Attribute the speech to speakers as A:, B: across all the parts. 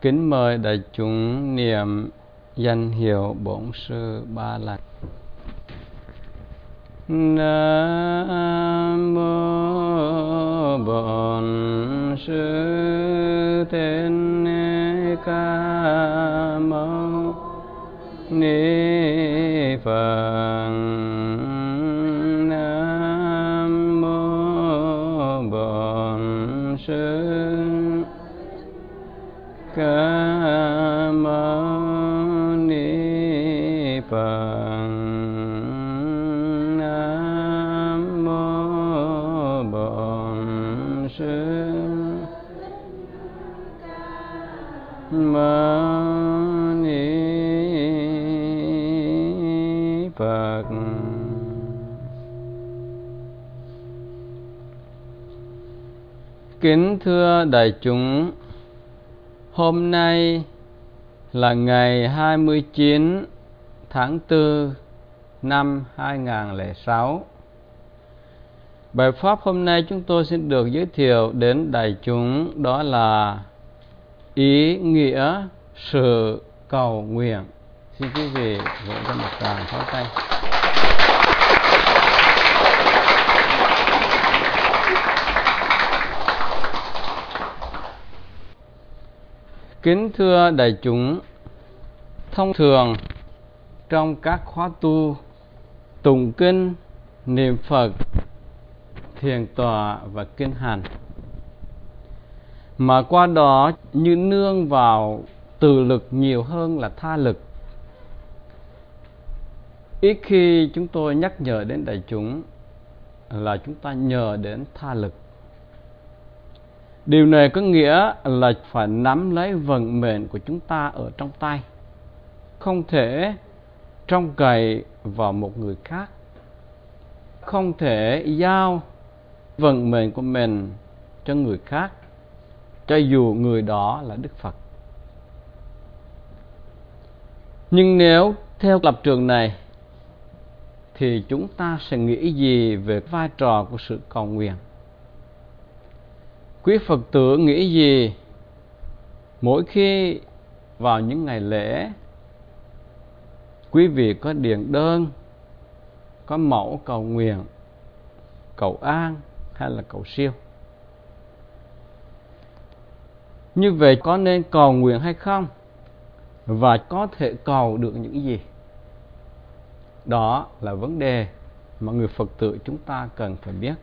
A: Kính mời đại chúng niệm danh hiệu Bổn Sư ba lần. Nam mô Bổn Sư Thích Ca Mâu Ni Phật. Nam mô Bổn Sư Ca Mâu Ni Phật. Nam mô Bổn Sư Mâu Ni Phật. Kính thưa đại chúng, hôm nay là ngày 29 tháng 4 năm 2006. Bài pháp hôm nay chúng tôi xin được giới thiệu đến đại chúng đó là ý nghĩa sự cầu nguyện. Xin quý vị vỗ cho một tràng pháo tay. Kính thưa đại chúng, thông thường trong các khóa tu tụng kinh, niệm Phật, thiền tọa và kinh hành, mà qua đó như nương vào từ lực nhiều hơn là tha lực. Ít khi chúng tôi nhắc nhở đến đại chúng là chúng ta nhờ đến tha lực. Điều này có nghĩa là phải nắm lấy vận mệnh của chúng ta ở trong tay, không thể trông cậy vào một người khác, không thể giao vận mệnh của mình cho người khác, cho dù người đó là Đức Phật. Nhưng nếu theo lập trường này thì chúng ta sẽ nghĩ gì về vai trò của sự cầu nguyện? Quý Phật tử nghĩ gì mỗi khi vào những ngày lễ quý vị có điền đơn, có mẫu cầu nguyện, cầu an hay là cầu siêu? Như vậy có nên cầu nguyện hay không? Và có thể cầu được những gì? Đó là vấn đề mà người Phật tử chúng ta cần phải biết.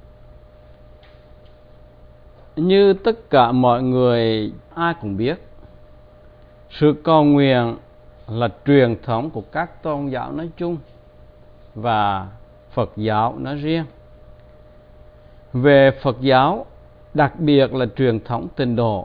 A: Như tất cả mọi người ai cũng biết, sự cầu nguyện là truyền thống của các tôn giáo nói chung và Phật giáo nói riêng. Về Phật giáo, đặc biệt là truyền thống Tịnh Độ,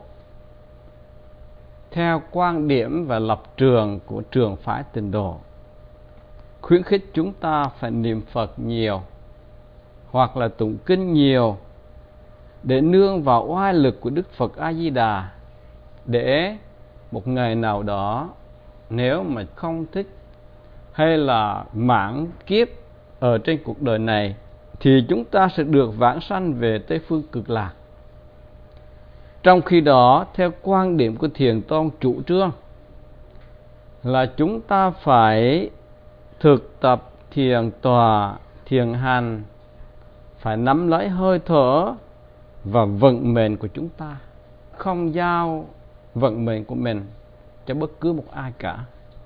A: theo quan điểm và lập trường của trường phái Tịnh Độ, khuyến khích chúng ta phải niệm Phật nhiều hoặc là tụng kinh nhiều để nương vào oai lực của Đức Phật A Di Đà, để một ngày nào đó nếu mà không thích hay là mãn kiếp ở trên cuộc đời này thì chúng ta sẽ được vãng sanh về Tây phương Cực Lạc. Trong khi đó, theo quan điểm của Thiền Tông chủ trương là chúng ta phải thực tập thiền tọa, thiền hành, phải nắm lấy hơi thở và vận mệnh của chúng ta, không giao vận mệnh của mình cho bất cứ một ai cả.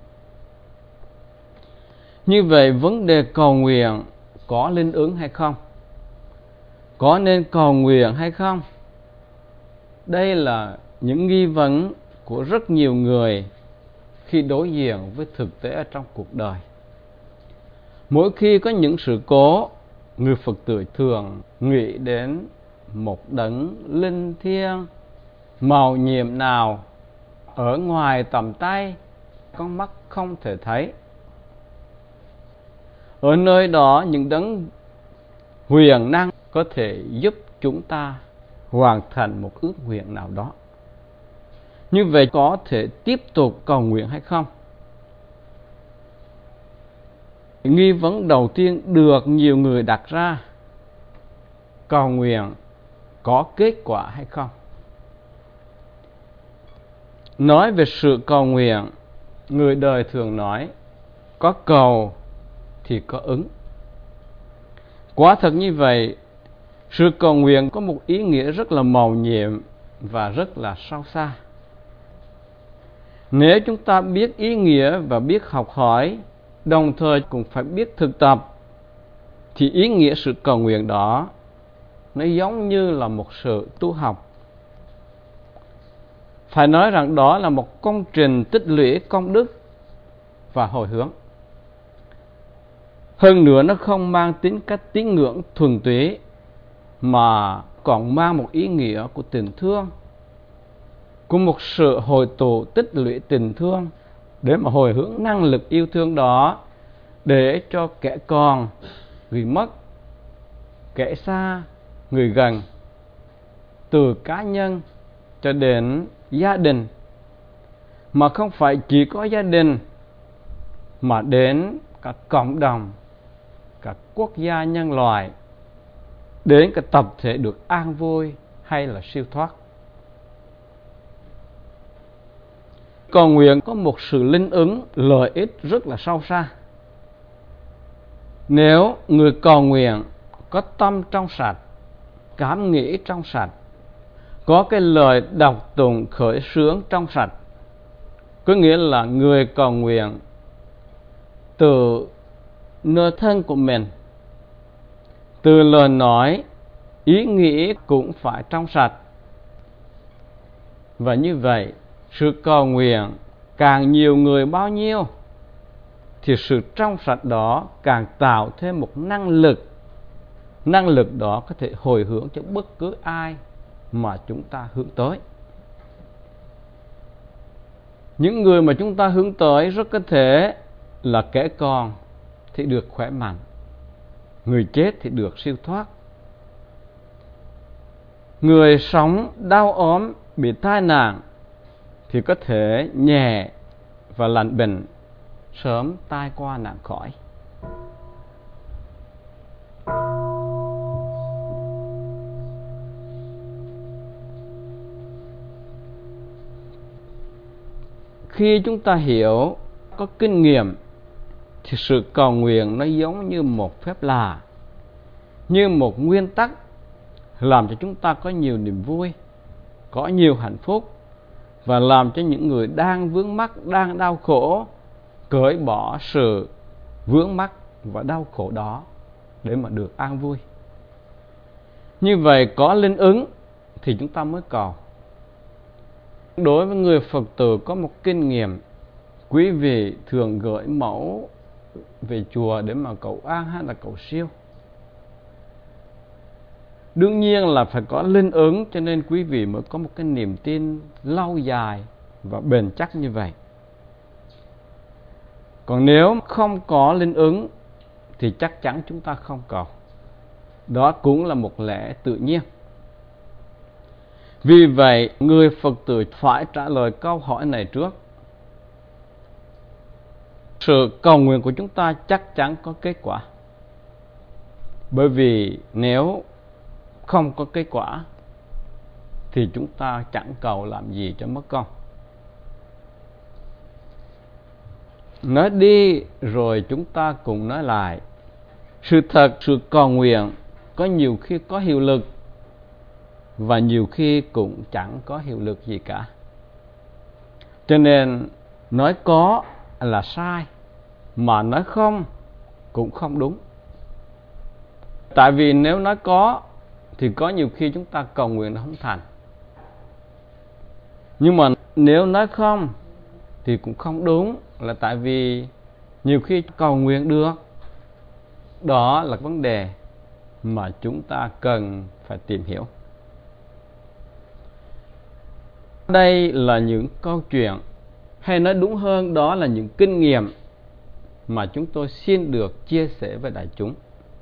A: Như vậy vấn đề cầu nguyện có linh ứng hay không? Có nên cầu nguyện hay không? Đây là những nghi vấn của rất nhiều người khi đối diện với thực tế ở trong cuộc đời. Mỗi khi có những sự cố, người Phật tử thường nghĩ đến một đấng linh thiêng màu nhiệm nào ở ngoài tầm tay, con mắt không thể thấy. Ở nơi đó những đấng huyền năng có thể giúp chúng ta hoàn thành một ước nguyện nào đó. Như vậy có thể tiếp tục cầu nguyện hay không? Nghi vấn đầu tiên được nhiều người đặt ra: cầu nguyện có kết quả hay không? Nói về sự cầu nguyện, người đời thường nói có cầu thì có ứng. Quả thật như vậy, sự cầu nguyện có một ý nghĩa rất là mầu nhiệm và rất là sâu xa. Nếu chúng ta biết ý nghĩa và biết học hỏi, đồng thời cũng phải biết thực tập, thì ý nghĩa sự cầu nguyện đó nó giống như là một sự tu học. Phải nói rằng đó là một công trình tích lũy công đức và hồi hướng. Hơn nữa, nó không mang tính cách tín ngưỡng thuần túy, mà còn mang một ý nghĩa của tình thương, của một sự hội tụ tích lũy tình thương để mà hồi hướng năng lực yêu thương đó để cho kẻ còn, người mất, kẻ xa, người gần, từ cá nhân cho đến gia đình, mà không phải chỉ có gia đình, mà đến cả cộng đồng, cả quốc gia nhân loại, đến cả tập thể được an vui hay là siêu thoát. Cầu nguyện có một sự linh ứng lợi ích rất là sâu xa. Nếu người cầu nguyện có tâm trong sạch, cảm nghĩ trong sạch, có cái lời đọc tụng khởi xướng trong sạch, có nghĩa là người cầu nguyện từ nơi thân của mình, từ lời nói, ý nghĩ cũng phải trong sạch. Và như vậy, sự cầu nguyện càng nhiều người bao nhiêu, thì sự trong sạch đó càng tạo thêm một năng lực. Năng lực đó có thể hồi hướng cho bất cứ ai mà chúng ta hướng tới. Những người mà chúng ta hướng tới rất có thể là kẻ còn thì được khỏe mạnh, người chết thì được siêu thoát, người sống đau ốm bị tai nạn thì có thể nhẹ và lành bệnh, sớm tai qua nạn khỏi. Khi chúng ta hiểu, có kinh nghiệm, thì sự cầu nguyện nó giống như một phép lạ, như một nguyên tắc làm cho chúng ta có nhiều niềm vui, có nhiều hạnh phúc, và làm cho những người đang vướng mắc, đang đau khổ cởi bỏ sự vướng mắc và đau khổ đó để mà được an vui. Như vậy có linh ứng thì chúng ta mới cầu. Đối với người Phật tử có một kinh nghiệm, quý vị thường gửi mẫu về chùa để mà cầu an hay là cầu siêu. Đương nhiên là phải có linh ứng, cho nên quý vị mới có một cái niềm tin lâu dài và bền chắc như vậy. Còn nếu không có linh ứng thì chắc chắn chúng ta không cầu. Đó cũng là một lẽ tự nhiên. Vì vậy, người Phật tử phải trả lời câu hỏi này trước. Sự cầu nguyện của chúng ta chắc chắn có kết quả. Bởi vì nếu không có kết quả thì chúng ta chẳng cầu làm gì cho mất công. Nói đi rồi chúng ta cùng nói lại. Sự thật, sự cầu nguyện có nhiều khi có hiệu lực và nhiều khi cũng chẳng có hiệu lực gì cả. Cho nên nói có là sai, mà nói không cũng không đúng. Tại vì nếu nói có thì có nhiều khi chúng ta cầu nguyện nó không thành. Nhưng mà nếu nói không thì cũng không đúng, là tại vì nhiều khi cầu nguyện được. Đó là vấn đề mà chúng ta cần phải tìm hiểu. Đây là những câu chuyện, hay nói đúng hơn đó là những kinh nghiệm mà chúng tôi xin được chia sẻ với đại chúng.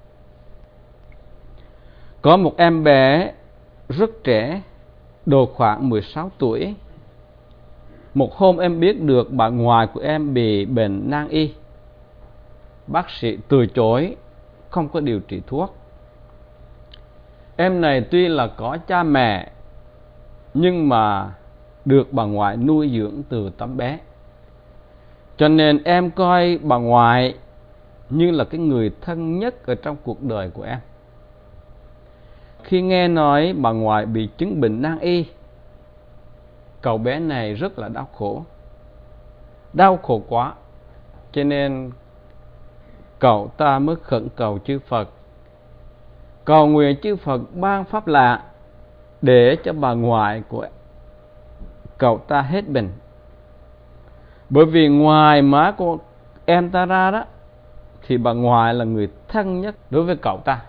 A: Có một em bé rất trẻ, độ khoảng 16 tuổi. Một hôm em biết được bà ngoại của em bị bệnh nan y. Bác sĩ từ chối, không có điều trị thuốc. Em này tuy là có cha mẹ, nhưng mà được bà ngoại nuôi dưỡng từ tấm bé. Cho nên em coi bà ngoại như là cái người thân nhất ở trong cuộc đời của em. Khi nghe nói bà ngoại bị chứng bệnh nan y, cậu bé này rất là đau khổ. Đau khổ quá, cho nên cậu ta mới khẩn cầu chư Phật, cầu nguyện chư Phật ban pháp lạ để cho bà ngoại của cậu ta hết bệnh. Bởi vì ngoài má của em ta ra đó, thì bà ngoại là người thân nhất đối với cậu ta.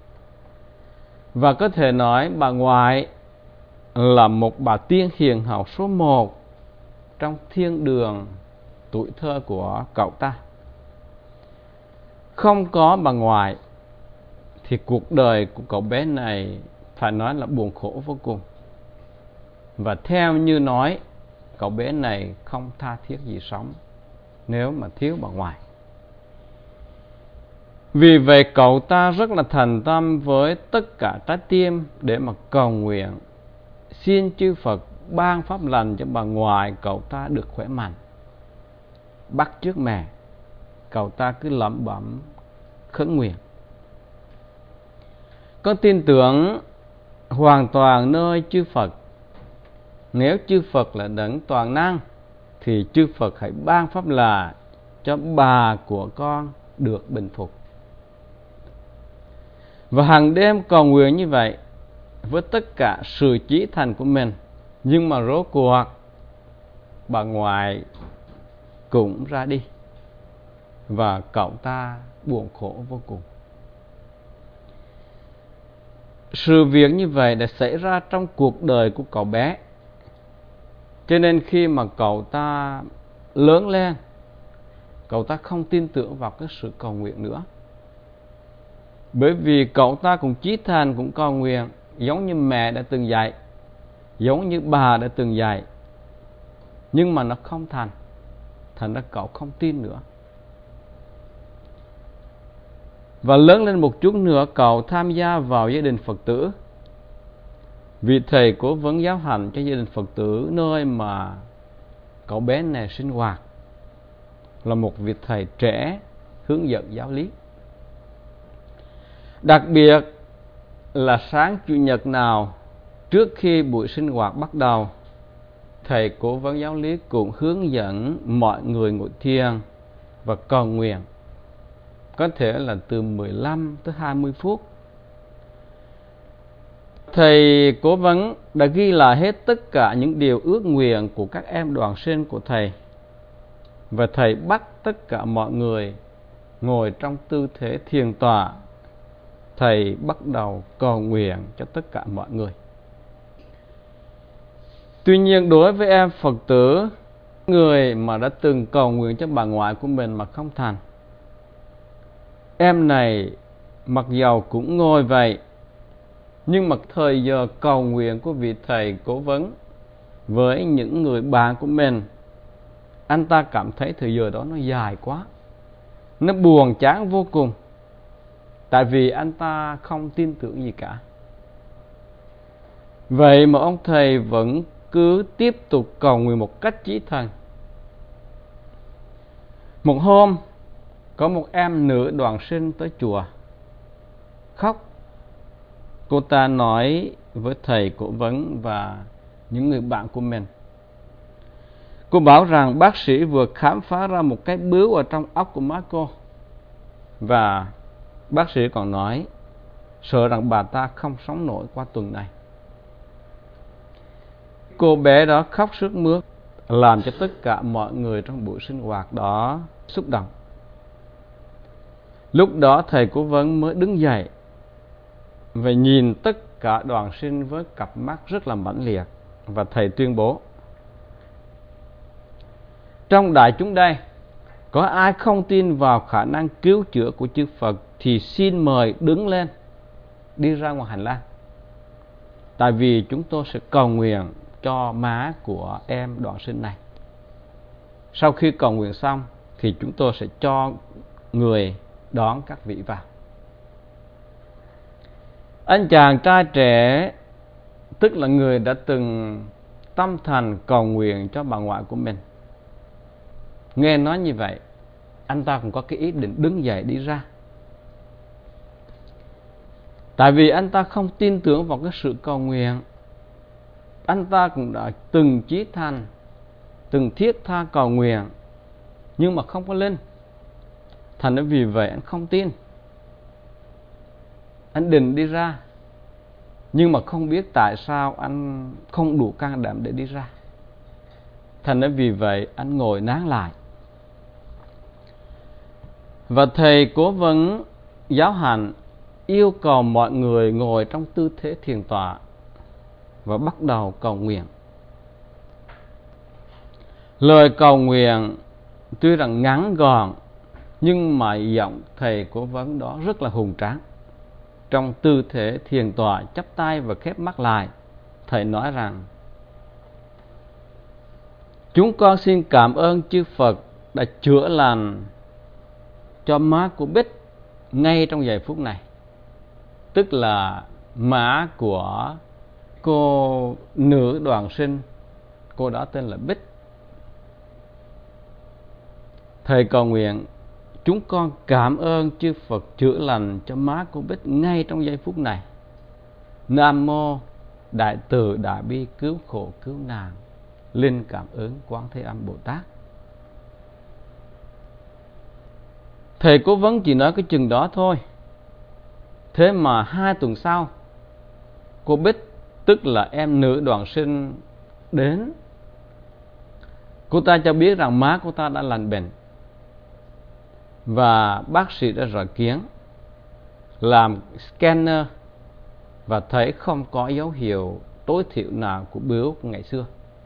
A: Và có thể nói bà ngoại là một bà tiên hiền hậu số 1 trong thiên đường tuổi thơ của cậu ta. Không có bà ngoại thì cuộc đời của cậu bé này phải nói là buồn khổ vô cùng. Và theo như nói, cậu bé này không tha thiết gì sống nếu mà thiếu bà ngoại. Vì vậy cậu ta rất là thành tâm với tất cả trái tim để mà cầu nguyện, xin chư Phật ban pháp lành cho bà ngoại cậu ta được khỏe mạnh. Bắt chước mẹ, cậu ta cứ lẩm bẩm khấn nguyện. Có tin tưởng hoàn toàn nơi chư Phật. Nếu chư Phật là đấng toàn năng thì chư Phật hãy ban pháp lạ cho bà của con được bình phục. Và hàng đêm cầu nguyện như vậy với tất cả sự chí thành của mình, nhưng mà rốt cuộc bà ngoại cũng ra đi và cậu ta buồn khổ vô cùng. Sự việc như vậy đã xảy ra trong cuộc đời của cậu bé. Cho nên khi mà cậu ta lớn lên, cậu ta không tin tưởng vào cái sự cầu nguyện nữa. Bởi vì cậu ta cũng chí thành, cũng cầu nguyện giống như mẹ đã từng dạy, giống như bà đã từng dạy, nhưng mà nó không thành. Thành ra cậu không tin nữa. Và lớn lên một chút nữa, cậu tham gia vào gia đình Phật tử. Vị thầy cố vấn giáo hành cho gia đình Phật tử nơi mà cậu bé này sinh hoạt là một vị thầy trẻ hướng dẫn giáo lý. Đặc biệt là sáng Chủ nhật nào trước khi buổi sinh hoạt bắt đầu, thầy cố vấn giáo lý cũng hướng dẫn mọi người ngồi thiền và cầu nguyện, có thể là từ 15 tới 20 phút. Thầy cố vấn đã ghi lại hết tất cả những điều ước nguyện của các em đoàn sinh của thầy, và thầy bắt tất cả mọi người ngồi trong tư thế thiền tọa. Thầy bắt đầu cầu nguyện cho tất cả mọi người. Tuy nhiên đối với em Phật tử, người mà đã từng cầu nguyện cho bà ngoại của mình mà không thành, em này mặc dầu cũng ngồi vậy, nhưng mà thời giờ cầu nguyện của vị thầy cố vấn với những người bạn của mình, anh ta cảm thấy thời giờ đó nó dài quá, nó buồn chán vô cùng. Tại vì anh ta không tin tưởng gì cả. Vậy mà ông thầy vẫn cứ tiếp tục cầu nguyện một cách chí thành. Một hôm, có một em nữ đoàn sinh tới chùa khóc. Cô ta nói với thầy cố vấn và những người bạn của mình. Cô bảo rằng bác sĩ vừa khám phá ra một cái bướu ở trong óc của má cô. Và bác sĩ còn nói sợ rằng bà ta không sống nổi qua tuần này. Cô bé đó khóc sướt mướt, làm cho tất cả mọi người trong buổi sinh hoạt đó xúc động. Lúc đó thầy cố vấn mới đứng dậy và nhìn tất cả đoàn sinh với cặp mắt rất là mãnh liệt, và thầy tuyên bố: trong đại chúng đây, có ai không tin vào khả năng cứu chữa của chư Phật thì xin mời đứng lên, đi ra ngoài hành lang. Tại vì chúng tôi sẽ cầu nguyện cho má của em đoàn sinh này. Sau khi cầu nguyện xong thì chúng tôi sẽ cho người đón các vị vào. Anh chàng trai trẻ, tức là người đã từng tâm thành cầu nguyện cho bà ngoại của mình. Nghe nói như vậy, anh ta cũng có cái ý định đứng dậy đi ra. Tại vì anh ta không tin tưởng vào cái sự cầu nguyện. Anh ta cũng đã từng chí thành, từng thiết tha cầu nguyện, nhưng mà không có linh. Thành ra vì vậy anh không tin. Anh định đi ra, nhưng mà không biết tại sao anh không đủ can đảm để đi ra. Thành ra vì vậy anh ngồi nán lại. Và thầy cố vấn giáo hạnh yêu cầu mọi người ngồi trong tư thế thiền tọa và bắt đầu cầu nguyện. Lời cầu nguyện tuy rằng ngắn gọn, nhưng mà giọng thầy cố vấn đó rất là hùng tráng. Trong tư thế thiền tọa chắp tay và khép mắt lại, thầy nói rằng: chúng con xin cảm ơn chư Phật đã chữa lành cho má của Bích ngay trong giây phút này. Tức là má của cô nữ đoàn sinh, cô đó tên là Bích. Thầy cầu nguyện: chúng con cảm ơn chư Phật chữa lành cho má của Bích ngay trong giây phút này. Nam mô Đại Từ Đại Bi cứu khổ cứu nạn, linh cảm ứng Quán Thế Âm Bồ Tát. Thầy cố vấn chỉ nói cái chừng đó thôi. Thế mà 2 tuần sau, cô Bích, tức là em nữ đoàn sinh đến. Cô ta cho biết rằng má cô ta đã lành bệnh. Và bác sĩ đã rọi kiến, làm scanner và thấy không có dấu hiệu tối thiểu nào của bướu ngày xưa.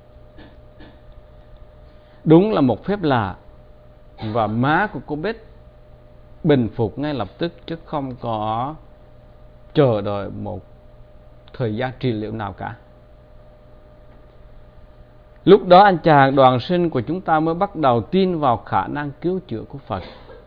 A: Đúng là một phép lạ. Và má của cô Bích bình phục ngay lập tức, chứ không có chờ đợi một thời gian trị liệu nào cả. Lúc đó anh chàng đoàn sinh của chúng ta mới bắt đầu tin vào khả năng cứu chữa của Phật.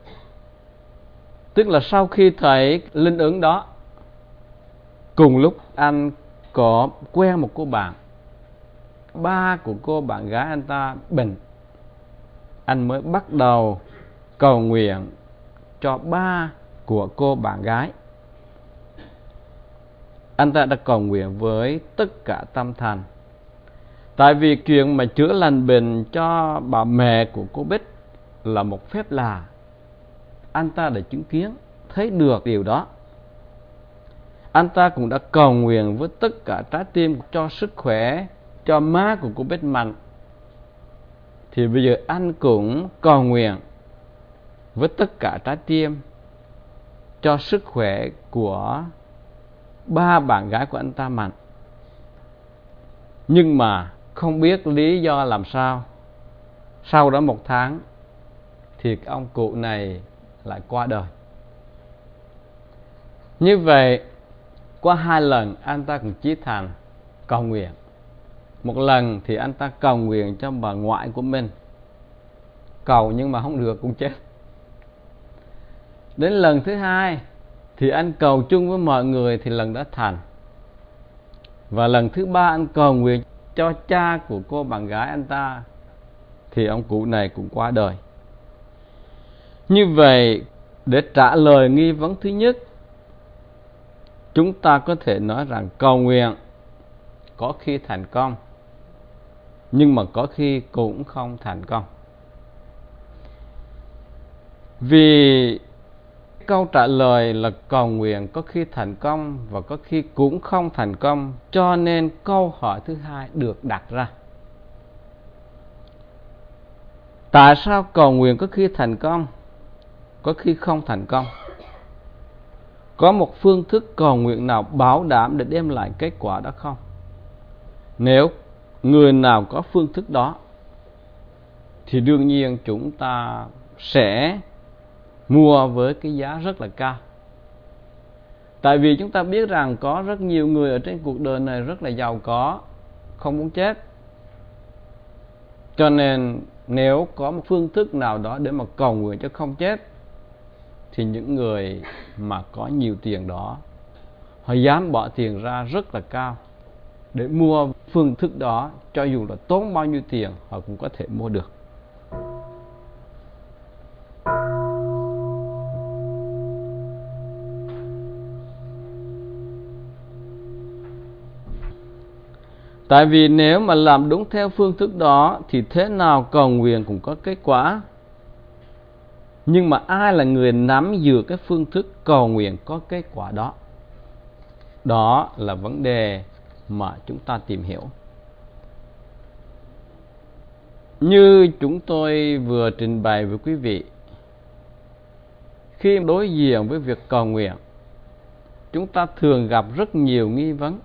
A: Tức là sau khi thấy linh ứng đó, cùng lúc anh có quen một cô bạn, ba của cô bạn gái anh ta bệnh. Anh mới bắt đầu cầu nguyện cho ba của cô bạn gái. Anh ta đã cầu nguyện với tất cả tâm thành. Tại vì chuyện mà chữa lành bệnh cho bà mẹ của cô Bích là một phép lạ. Anh ta đã chứng kiến, thấy được điều đó. Anh ta cũng đã cầu nguyện với tất cả trái tim cho sức khỏe, cho má của cô Bích mạnh. Thì bây giờ anh cũng cầu nguyện với tất cả trái tim cho sức khỏe của ba bạn gái của anh ta mạnh. Nhưng mà không biết lý do làm sao, sau đó 1 tháng thì ông cụ này lại qua đời. Như vậy, qua 2 lần anh ta cũng chí thành cầu nguyện. Một lần thì anh ta cầu nguyện cho bà ngoại của mình, cầu nhưng mà không được, cũng chết. Đến lần thứ 2 thì anh cầu chung với mọi người, thì lần đó thành. Và lần thứ 3 anh cầu nguyện cho cha của cô bạn gái anh ta, thì ông cụ này cũng qua đời. Như vậy, để trả lời nghi vấn thứ nhất, chúng ta có thể nói rằng cầu nguyện có khi thành công, nhưng mà có khi cũng không thành công. Vì câu trả lời là cầu nguyện có khi thành công và có khi cũng không thành công, cho nên câu hỏi thứ 2 được đặt ra. Tại sao cầu nguyện có khi thành công, có khi không thành công? Có một phương thức cầu nguyện nào bảo đảm để đem lại kết quả đó không? Nếu người nào có phương thức đó, thì đương nhiên chúng ta sẽ mua với cái giá rất là cao. Tại vì chúng ta biết rằng có rất nhiều người ở trên cuộc đời này rất là giàu có, không muốn chết. Cho nên nếu có một phương thức nào đó để mà cầu nguyện cho không chết, thì những người mà có nhiều tiền đó, họ dám bỏ tiền ra rất là cao để mua phương phương thức đó, cho dù là tốn bao nhiêu tiền họ cũng có thể mua được. Tại vì nếu mà làm đúng theo phương thức đó thì thế nào cầu nguyện cũng có kết quả. Nhưng mà ai là người nắm giữ cái phương thức cầu nguyện có kết quả đó? Đó là vấn đề mà chúng ta tìm hiểu. Như chúng tôi vừa trình bày với quý vị, khi đối diện với việc cầu nguyện, chúng ta thường gặp rất nhiều nghi vấn.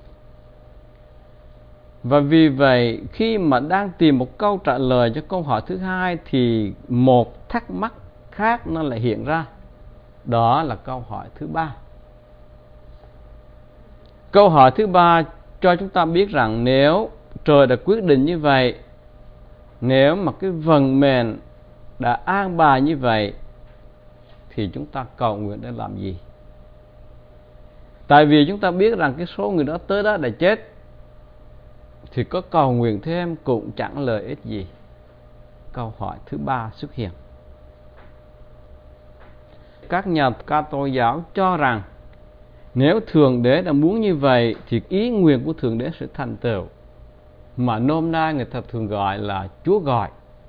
A: Và vì vậy, khi mà đang tìm một câu trả lời cho câu hỏi thứ hai thì một thắc mắc khác nó lại hiện ra. Đó là câu hỏi thứ ba. Câu hỏi thứ ba cho chúng ta biết rằng nếu trời đã quyết định như vậy, nếu mà cái vận mệnh đã an bài như vậy, thì chúng ta cầu nguyện để làm gì? Tại vì chúng ta biết rằng cái số người đó tới đó đã chết, thì có cầu nguyện thêm cũng chẳng lợi ích gì. Câu hỏi thứ ba xuất hiện. Các nhà Kitô giáo cho rằng nếu Thượng Đế đã muốn như vậy thì ý nguyện của Thượng Đế sẽ thành tựu, mà nôm na người ta thường gọi là Chúa gọi.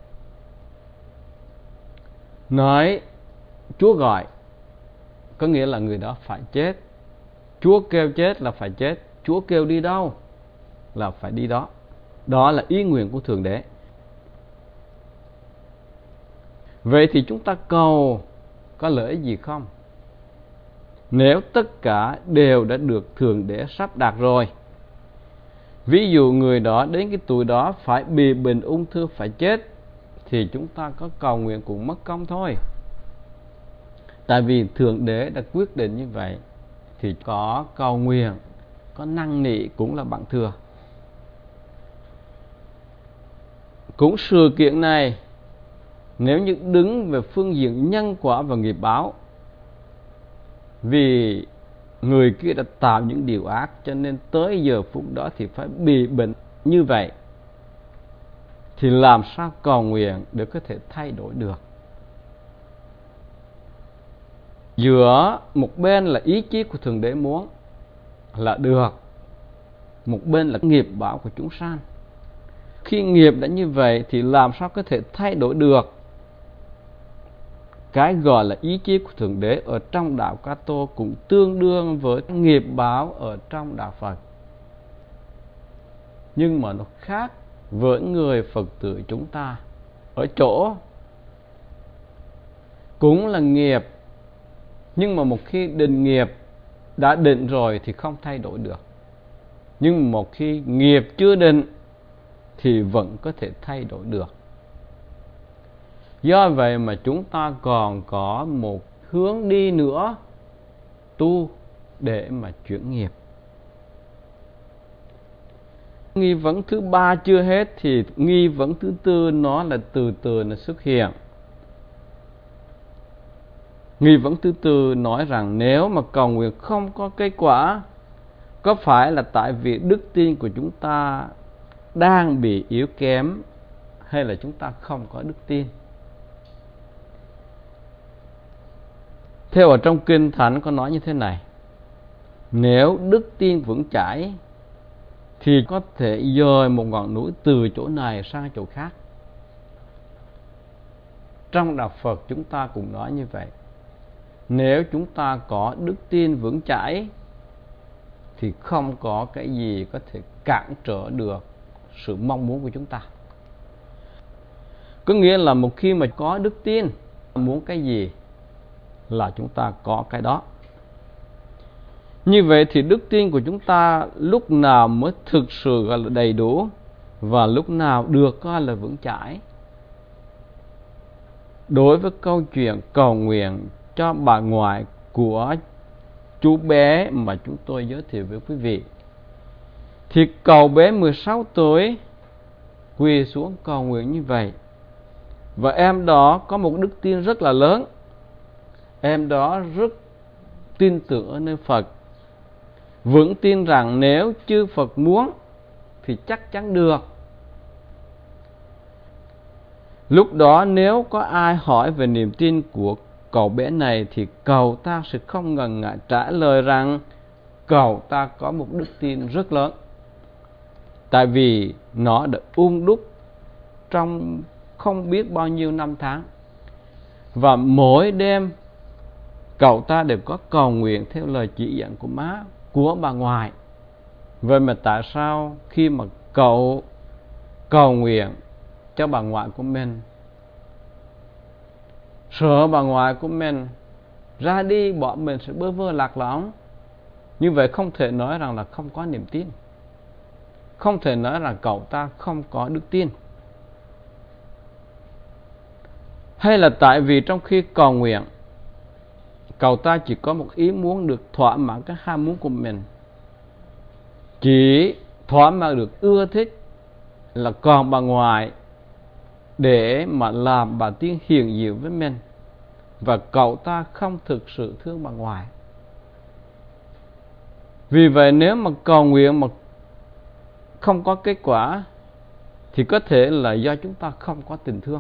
A: Nói Chúa gọi có nghĩa là người đó phải chết. Chúa kêu chết là phải chết. Chúa kêu đi đâu là phải đi đó. Đó là ý nguyện của Thượng Đế. Vậy thì chúng ta cầu có lợi ích gì không? Nếu tất cả đều đã được Thượng Đế sắp đặt rồi, ví dụ người đó đến cái tuổi đó phải bị bệnh ung thư phải chết, thì chúng ta có cầu nguyện cũng mất công thôi. Tại vì Thượng Đế đã quyết định như vậy, thì có cầu nguyện, có năn nỉ cũng là bằng thừa. Cũng sự kiện này, nếu như đứng về phương diện nhân quả và nghiệp báo, vì người kia đã tạo những điều ác cho nên tới giờ phút đó thì phải bị bệnh như vậy, thì làm sao cầu nguyện để có thể thay đổi được? Giữa một bên là ý chí của Thượng Đế muốn là được, một bên là nghiệp báo của chúng sanh. Khi nghiệp đã như vậy thì làm sao có thể thay đổi được? Cái gọi là ý chí của Thượng Đế ở trong đạo Kitô cũng tương đương với nghiệp báo ở trong đạo Phật. Nhưng mà nó khác với người Phật tử chúng ta ở chỗ cũng là nghiệp, nhưng mà một khi định nghiệp đã định rồi thì không thay đổi được. Nhưng một khi nghiệp chưa định thì vẫn có thể thay đổi được. Do vậy mà chúng ta còn có một hướng đi nữa tu để mà chuyển nghiệp. Nghi vấn thứ ba chưa hết thì nghi vấn thứ tư nó là từ từ nó xuất hiện. Nghi vấn thứ tư nói rằng nếu mà cầu nguyện không có kết quả, có phải là tại vì đức tin của chúng ta đang bị yếu kém, hay là chúng ta không có đức tin? Theo ở trong Kinh Thánh có nói như thế này: nếu đức tin vững chãi thì có thể dời một ngọn núi từ chỗ này sang chỗ khác. Trong đạo Phật chúng ta cũng nói như vậy. Nếu chúng ta có đức tin vững chãi thì không có cái gì có thể cản trở được sự mong muốn của chúng ta. Có nghĩa là một khi mà có đức tin, muốn cái gì là chúng ta có cái đó. Như vậy thì đức tin của chúng ta lúc nào mới thực sự gọi là đầy đủ, và lúc nào được coi là vững chãi? Đối với câu chuyện cầu nguyện cho bà ngoại của chú bé mà chúng tôi giới thiệu với quý vị, thì cậu bé 16 tuổi quỳ xuống cầu nguyện như vậy, và em đó có một đức tin rất là lớn. Em đó rất tin tưởng ở nơi Phật, vững tin rằng nếu chư Phật muốn thì chắc chắn được. Lúc đó nếu có ai hỏi về niềm tin của cậu bé này thì cậu ta sẽ không ngần ngại trả lời rằng cậu ta có một đức tin rất lớn. Tại vì nó đã đúc trong không biết bao nhiêu năm tháng. Và mỗi đêm cậu ta đều có cầu nguyện theo lời chỉ dẫn của má, của bà ngoại. Vậy mà tại sao khi mà cậu cầu nguyện cho bà ngoại của mình, sợ bà ngoại của mình ra đi bỏ mình sẽ bơ vơ lạc lõng, như vậy không thể nói rằng là không có niềm tin, không thể nói rằng cậu ta không có đức tin. Hay là tại vì trong khi cầu nguyện, cậu ta chỉ có một ý muốn được thỏa mãn các ham muốn của mình, chỉ thỏa mãn được ưa thích là còn bà ngoại để mà làm bà tiên hiền dịu với mình, và cậu ta không thực sự thương bà ngoại. Vì vậy nếu mà cầu nguyện mà không có kết quả thì có thể là do chúng ta không có tình thương.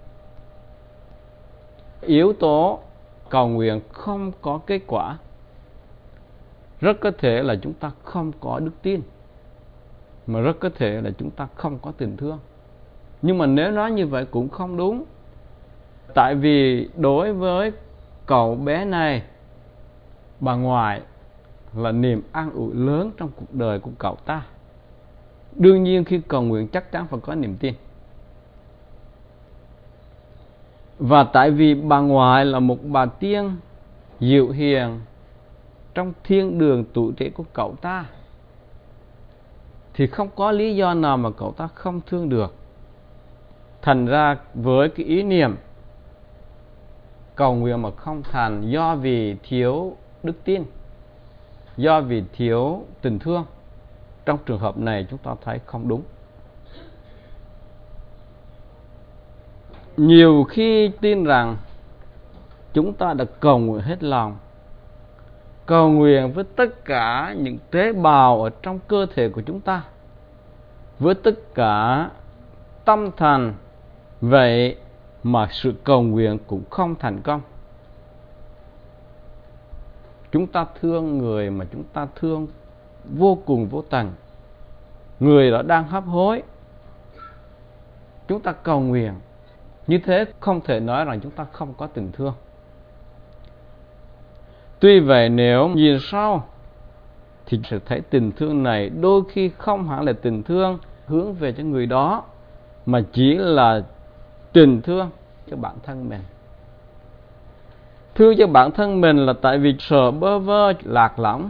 A: Yếu tố cầu nguyện không có kết quả rất có thể là chúng ta không có đức tin, mà rất có thể là chúng ta không có tình thương. Nhưng mà nếu nói như vậy cũng không đúng. Tại vì đối với cậu bé này, bà ngoại là niềm an ủi lớn trong cuộc đời của cậu ta. Đương nhiên khi cầu nguyện chắc chắn phải có niềm tin. Và tại vì bà ngoại là một bà tiên dịu hiền trong thiên đường tuổi trẻ của cậu ta, thì không có lý do nào mà cậu ta không thương được. Thành ra với cái ý niệm cầu nguyện mà không thành do vì thiếu đức tin, do vì thiếu tình thương, trong trường hợp này chúng ta thấy không đúng. Nhiều khi tin rằng chúng ta đã cầu nguyện hết lòng, cầu nguyện với tất cả những tế bào ở trong cơ thể của chúng ta, với tất cả tâm thần, vậy mà sự cầu nguyện cũng không thành công. Chúng ta thương người mà chúng ta thương vô cùng vô tận, người đó đang hấp hối, chúng ta cầu nguyện như thế, không thể nói rằng chúng ta không có tình thương. Tuy vậy nếu nhìn sau thì sẽ thấy tình thương này đôi khi không hẳn là tình thương hướng về cho người đó, mà chỉ là tình thương cho bản thân mình. Thương cho bản thân mình là tại vì sợ bơ vơ lạc lõng.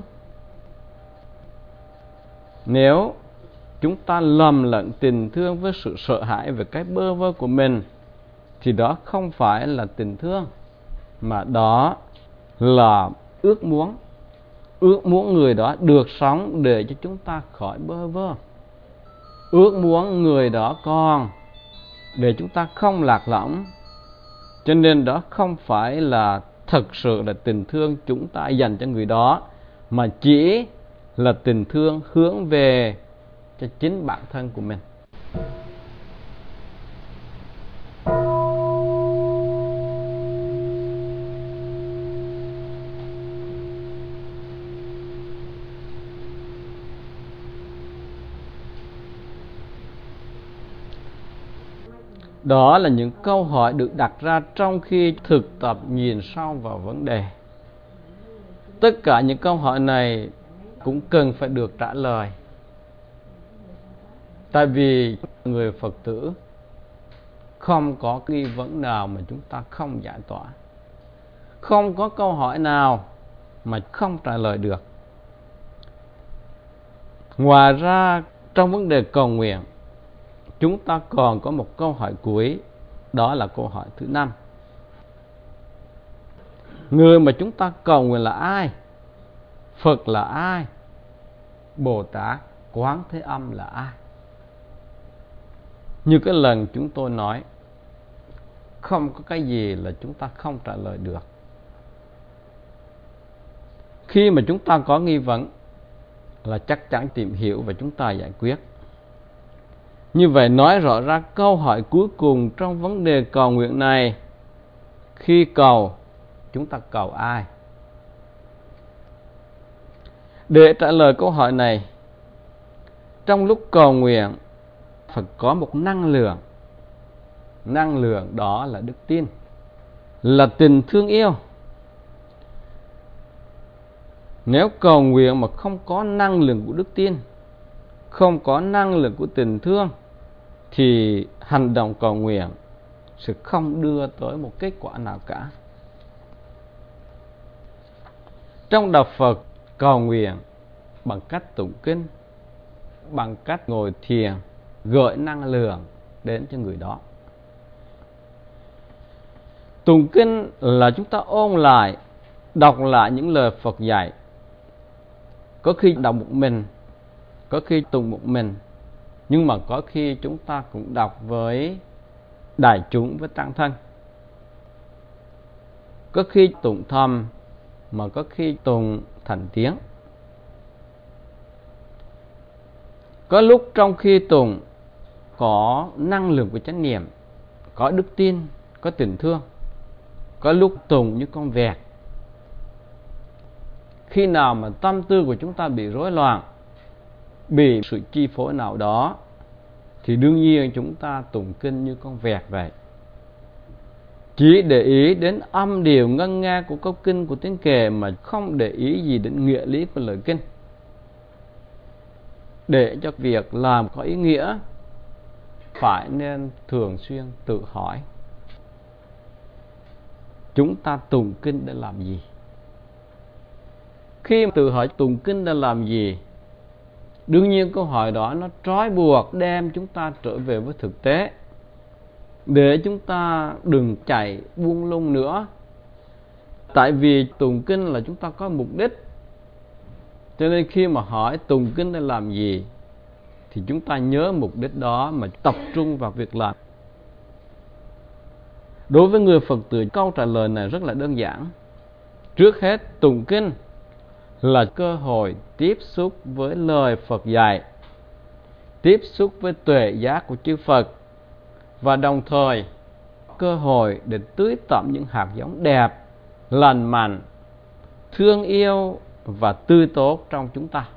A: Nếu chúng ta lầm lẫn tình thương với sự sợ hãi về cái bơ vơ của mình thì đó không phải là tình thương, mà đó là ước muốn người đó được sống để cho chúng ta khỏi bơ vơ, ước muốn người đó còn để chúng ta không lạc lõng. Cho nên đó không phải là thật sự là tình thương chúng ta dành cho người đó, mà chỉ là tình thương hướng về cho chính bản thân của mình. Đó là những câu hỏi được đặt ra trong khi thực tập nhìn sâu vào vấn đề. Tất cả những câu hỏi này cũng cần phải được trả lời. Tại vì người Phật tử không có nghi vấn nào mà chúng ta không giải tỏa, không có câu hỏi nào mà không trả lời được. Ngoài ra, trong vấn đề cầu nguyện, chúng ta còn có một câu hỏi cuối, đó là câu hỏi thứ 5. Người mà chúng ta cầu nguyện là ai? Phật là ai? Bồ Tát, Quán Thế Âm là ai? Như cái lần chúng tôi nói, không có cái gì là chúng ta không trả lời được. Khi mà chúng ta có nghi vấn là chắc chắn tìm hiểu và chúng ta giải quyết. Như vậy nói rõ ra câu hỏi cuối cùng trong vấn đề cầu nguyện này: khi cầu, chúng ta cầu ai? Để trả lời câu hỏi này, trong lúc cầu nguyện phải có một năng lượng. Năng lượng đó là đức tin, là tình thương yêu. Nếu cầu nguyện mà không có năng lượng của đức tin, không có năng lượng của tình thương, thì hành động cầu nguyện sẽ không đưa tới một kết quả nào cả. Trong đạo Phật, cầu nguyện bằng cách tụng kinh, bằng cách ngồi thiền, gửi năng lượng đến cho người đó. Tụng kinh là chúng ta ôn lại, đọc lại những lời Phật dạy. Có khi đọc một mình, có khi tụng một mình, nhưng mà có khi chúng ta cũng đọc với đại chúng, với tăng thân. Có khi tụng thầm, mà có khi tụng thành tiếng. Có lúc trong khi tụng có năng lượng của chánh niệm, có đức tin, có tình thương. Có lúc tụng như con vẹt. Khi nào mà tâm tư của chúng ta bị rối loạn, bị sự chi phối nào đó, thì đương nhiên chúng ta tụng kinh như con vẹt vậy. Chỉ để ý đến âm điệu ngân nga của câu kinh, của tiếng kệ, mà không để ý gì đến nghĩa lý của lời kinh. Để cho việc làm có ý nghĩa, phải nên thường xuyên tự hỏi: chúng ta tụng kinh để làm gì? Khi tự hỏi tụng kinh để làm gì, đương nhiên câu hỏi đó nó trói buộc đem chúng ta trở về với thực tế, để chúng ta đừng chạy buông lung nữa. Tại vì tụng kinh là chúng ta có mục đích, cho nên khi mà hỏi tụng kinh để làm gì, thì chúng ta nhớ mục đích đó mà tập trung vào việc làm. Đối với người Phật tử, câu trả lời này rất là đơn giản. Trước hết, tụng kinh là cơ hội tiếp xúc với lời Phật dạy, tiếp xúc với tuệ giác của chư Phật, và đồng thời cơ hội để tưới tẩm những hạt giống đẹp, lành mạnh, thương yêu và tươi tốt trong chúng ta.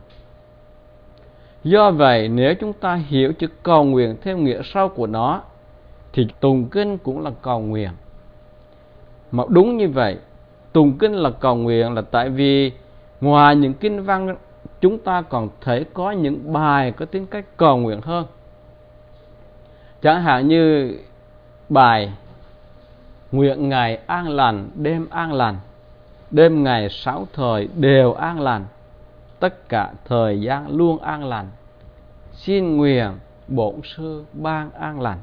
A: Do vậy, nếu chúng ta hiểu chữ cầu nguyện theo nghĩa sâu của nó, thì tụng kinh cũng là cầu nguyện. Mà đúng như vậy, tụng kinh là cầu nguyện là tại vì ngoài những kinh văn, chúng ta còn thấy có những bài có tính cách cầu nguyện hơn. Chẳng hạn như bài nguyện ngày an lành, đêm an lành, đêm ngày 6 thời đều an lành, tất cả thời gian luôn an lành, xin nguyện bổn sư ban an lành.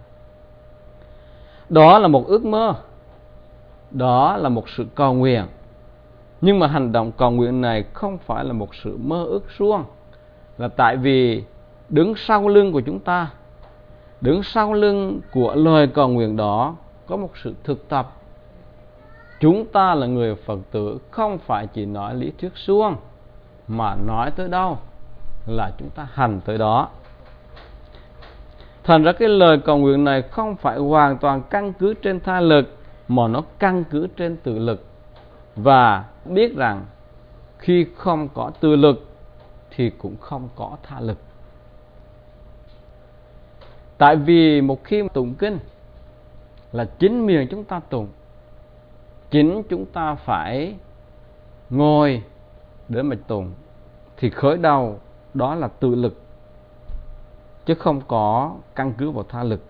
A: Đó là một ước mơ, đó là một sự cầu nguyện. Nhưng mà hành động cầu nguyện này không phải là một sự mơ ước suông, là tại vì đứng sau lưng của chúng ta, đứng sau lưng của lời cầu nguyện đó có một sự thực tập. Chúng ta là người Phật tử, không phải chỉ nói lý thuyết suông, mà nói tới đâu là chúng ta hành tới đó. Thành ra cái lời cầu nguyện này không phải hoàn toàn căn cứ trên tha lực, mà nó căn cứ trên tự lực. Và biết rằng khi không có tự lực thì cũng không có tha lực. Tại vì một khi tụng kinh là chính miệng chúng ta tụng, chính chúng ta phải ngồi để mà tụng, thì khởi đầu đó là tự lực, chứ không có căn cứ vào tha lực.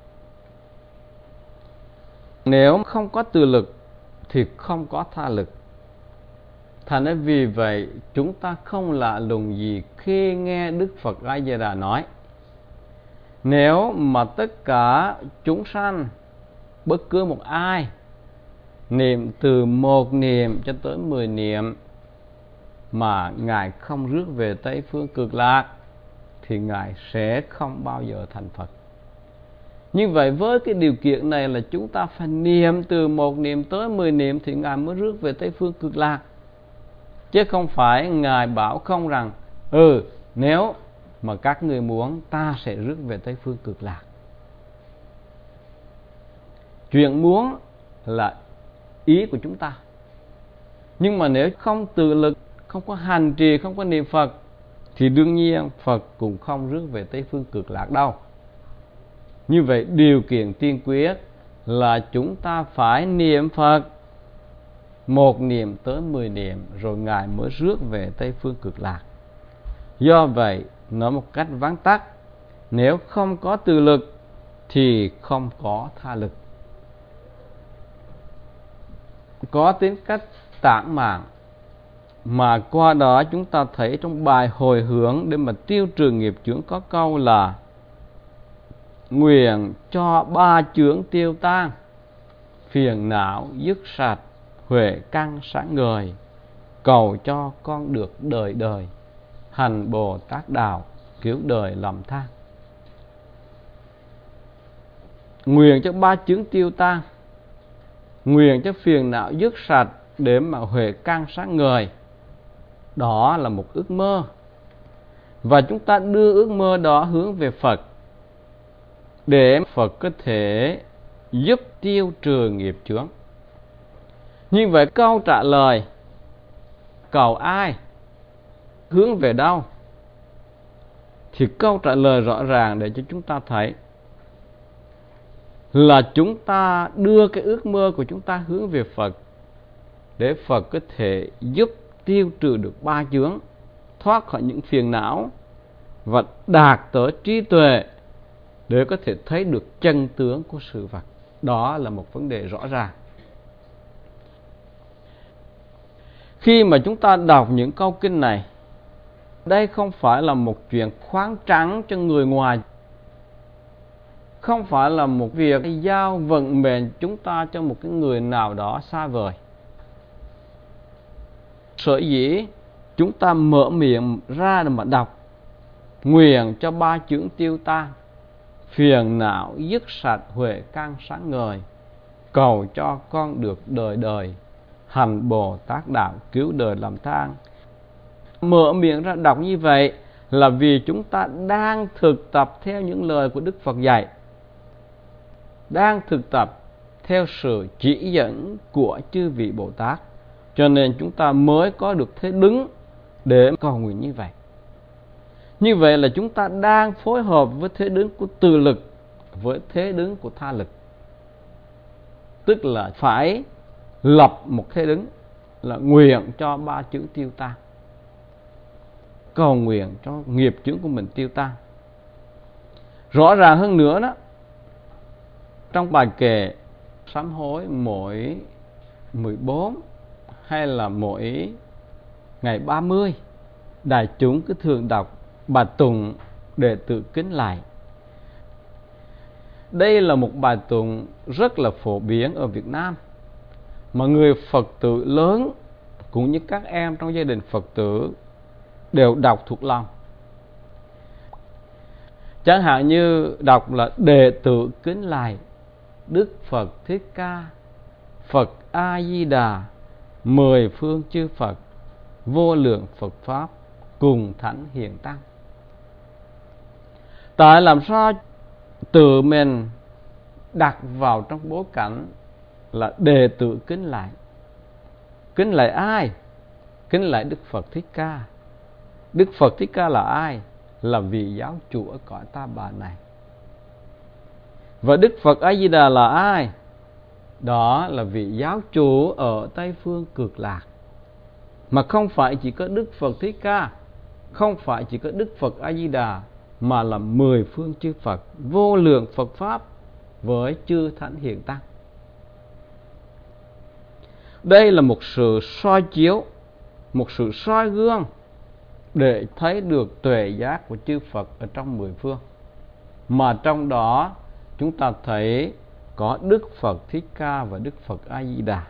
A: Nếu không có tự lực thì không có tha lực. Thành ra vì vậy chúng ta không lạ lùng gì khi nghe Đức Phật A Di Đà nói: nếu mà tất cả chúng sanh, bất cứ một ai, niệm từ 1 niệm cho tới 10 niệm mà Ngài không rước về Tây Phương Cực Lạc, thì Ngài sẽ không bao giờ thành Phật. Như vậy với cái điều kiện này là chúng ta phải niệm từ 1 niệm tới 10 niệm thì Ngài mới rước về Tây Phương Cực Lạc. Chứ không phải Ngài bảo không rằng nếu mà các ngươi muốn, ta sẽ rước về Tây phương cực lạc. Chuyện muốn là ý của chúng ta, nhưng mà nếu không tự lực, không có hành trì, không có niệm Phật, thì đương nhiên Phật cũng không rước về Tây phương cực lạc đâu. Như vậy điều kiện tiên quyết là chúng ta phải niệm Phật 1 niệm tới 10 niệm, rồi Ngài mới rước về Tây phương cực lạc. Do vậy, nói một cách vắn tắt, nếu không có tự lực thì không có tha lực. Có tính cách tản mạn, mà qua đó chúng ta thấy trong bài hồi hướng để mà tiêu trừ nghiệp chướng có câu là: nguyện cho 3 chướng tiêu tan, phiền não dứt sạch, huệ căn sáng ngời, cầu cho con được đời đời, hành Bồ Tát đạo, cứu đời lầm than. Nguyện cho 3 chướng tiêu tan, nguyện cho phiền não dứt sạch để mà huệ căn sáng ngời. Đó là một ước mơ, và chúng ta đưa ước mơ đó hướng về Phật, để Phật có thể giúp tiêu trừ nghiệp chướng. Như vậy câu trả lời cầu ai, hướng về đâu, thì câu trả lời rõ ràng để cho chúng ta thấy là chúng ta đưa cái ước mơ của chúng ta hướng về Phật, để Phật có thể giúp tiêu trừ được 3 chướng, thoát khỏi những phiền não và đạt tới trí tuệ để có thể thấy được chân tướng của sự vật. Đó là một vấn đề rõ ràng. Khi mà chúng ta đọc những câu kinh này, đây không phải là một chuyện khoáng trắng cho người ngoài, không phải là một việc giao vận mệnh chúng ta cho một cái người nào đó xa vời. Sở dĩ chúng ta mở miệng ra để mà đọc: nguyện cho 3 chướng tiêu tan, phiền não dứt sạch, huệ căn sáng ngời, cầu cho con được đời đời, hành Bồ Tát đạo, cứu đời làm than. Mở miệng ra đọc như vậy là vì chúng ta đang thực tập theo những lời của Đức Phật dạy, đang thực tập theo sự chỉ dẫn của chư vị Bồ Tát, cho nên chúng ta mới có được thế đứng để cầu nguyện như vậy. Như vậy là chúng ta đang phối hợp với thế đứng của tự lực với thế đứng của tha lực, tức là phải lập một thế đứng là nguyện cho 3 chướng tiêu tan, cầu nguyện cho nghiệp chướng của mình tiêu tan. Rõ ràng hơn nữa đó, trong bài kệ sám hối mỗi 14 hay là mỗi ngày 30, đại chúng cứ thường đọc bài tụng để tự kính lạy. Đây là một bài tụng rất là phổ biến ở Việt Nam, mà người Phật tử lớn cũng như các em trong gia đình Phật tử đều đọc thuộc lòng. Chẳng hạn như đọc là: đệ tử kính lạy Đức Phật Thích Ca, Phật A Di Đà, 10 phương chư Phật, vô lượng Phật Pháp, cùng thánh hiền tăng. Tại làm sao tự mình đặt vào trong bối cảnh là đệ tử kính lạy. Kính lạy ai? Kính lạy Đức Phật Thích Ca. Đức Phật Thích Ca là ai? Là vị giáo chủ ở cõi Ta Bà này. Và Đức Phật A Di Đà là ai? Đó là vị giáo chủ ở Tây phương cực lạc. Mà không phải chỉ có Đức Phật Thích Ca, không phải chỉ có Đức Phật A Di Đà, mà là 10 phương chư Phật, vô lượng Phật Pháp với chư thánh hiền tăng. Đây là một sự soi chiếu, một sự soi gương để thấy được tuệ giác của chư Phật ở trong 10 phương. Mà trong đó chúng ta thấy có Đức Phật Thích Ca và Đức Phật A Di Đà.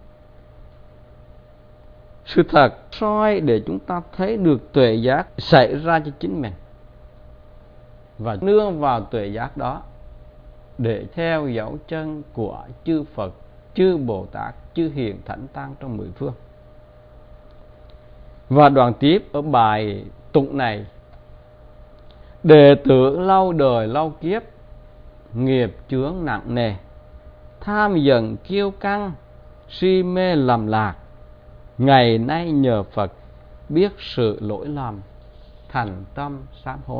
A: Sự thật soi để chúng ta thấy được tuệ giác xảy ra cho chính mình, và nương vào tuệ giác đó để theo dấu chân của chư Phật, chư Bồ Tát, chư Hiền Thánh Tăng trong 10 phương. Và đoạn tiếp ở bài tụng này Đệ tử lâu đời lâu kiếp, nghiệp chướng nặng nề, tham giận kiêu căng, si mê lầm lạc, ngày nay nhờ Phật biết sự lỗi lầm, thành tâm sám hối.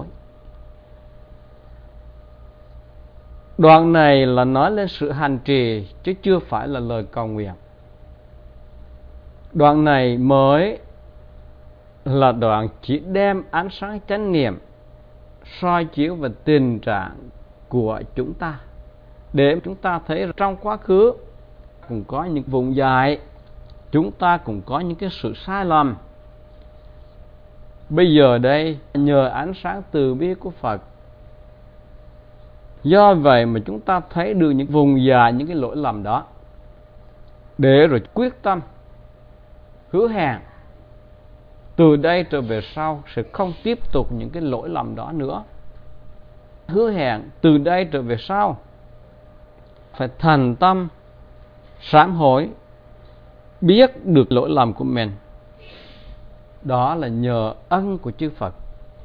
A: Đoạn này là nói lên sự hành trì chứ chưa phải là lời cầu nguyện. Đoạn này mới là đoạn chỉ đem ánh sáng chánh niệm soi chiếu về tình trạng của chúng ta, để chúng ta thấy trong quá khứ cũng có những vùng dại, chúng ta cũng có những cái sự sai lầm. Bây giờ đây nhờ ánh sáng từ bi của Phật, do vậy mà chúng ta thấy được những vùng dại, những cái lỗi lầm đó, để rồi quyết tâm hứa hẹn từ đây trở về sau sẽ không tiếp tục những cái lỗi lầm đó nữa. Hứa hẹn từ đây trở về sau phải thành tâm sám hối, biết được lỗi lầm của mình. Đó là nhờ ân của chư Phật.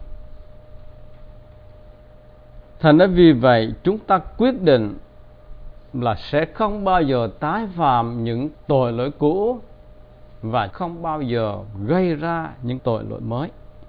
A: Thành ra vì vậy chúng ta quyết định là sẽ không bao giờ tái phạm những tội lỗi cũ và không bao giờ gây ra những tội lỗi mới.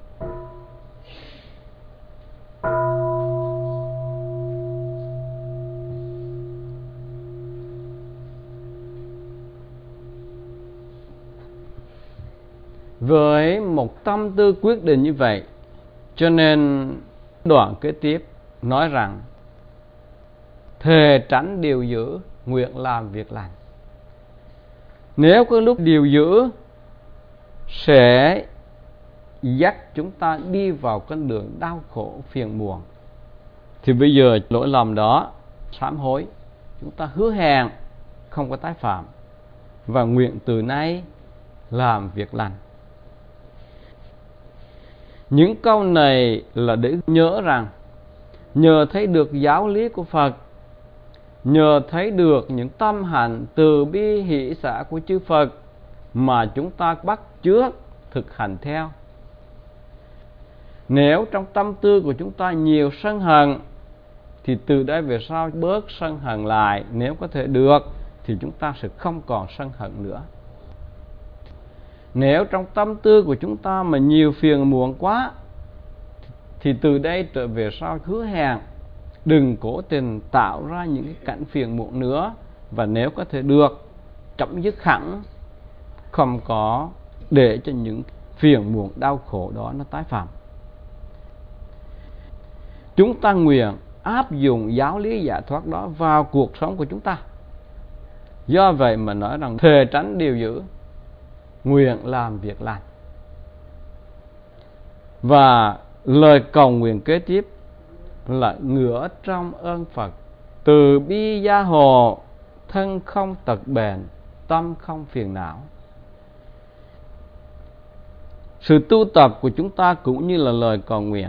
A: Với một tâm tư quyết định như vậy, cho nên đoạn kế tiếp nói rằng thề tránh điều dữ, nguyện làm việc lành. Nếu có lúc điều dữ sẽ dắt chúng ta đi vào con đường đau khổ phiền muộn, thì bây giờ lỗi lầm đó sám hối, chúng ta hứa hẹn không có tái phạm và nguyện từ nay làm việc lành. Những câu này là để nhớ rằng nhờ thấy được giáo lý của Phật, nhờ thấy được những tâm hạnh từ bi hỷ xả của chư Phật mà chúng ta bắt chước thực hành theo. Nếu trong tâm tư của chúng ta nhiều sân hận thì từ đây về sau bớt sân hận lại, nếu có thể được thì chúng ta sẽ không còn sân hận nữa. Nếu trong tâm tư của chúng ta mà nhiều phiền muộn quá thì từ đây trở về sau hứa hẹn đừng cố tình tạo ra những cái cảnh phiền muộn nữa, và nếu có thể được chấm dứt hẳn, không có để cho những phiền muộn đau khổ đó nó tái phạm. Chúng ta nguyện áp dụng giáo lý giải thoát đó vào cuộc sống của chúng ta. Do vậy mà nói rằng thề tránh điều dữ, nguyện làm việc lành. Và lời cầu nguyện kế tiếp là ngửa trong ơn Phật, từ bi gia hộ, thân không tật bền, tâm không phiền não. Sự tu tập của chúng ta cũng như là lời cầu nguyện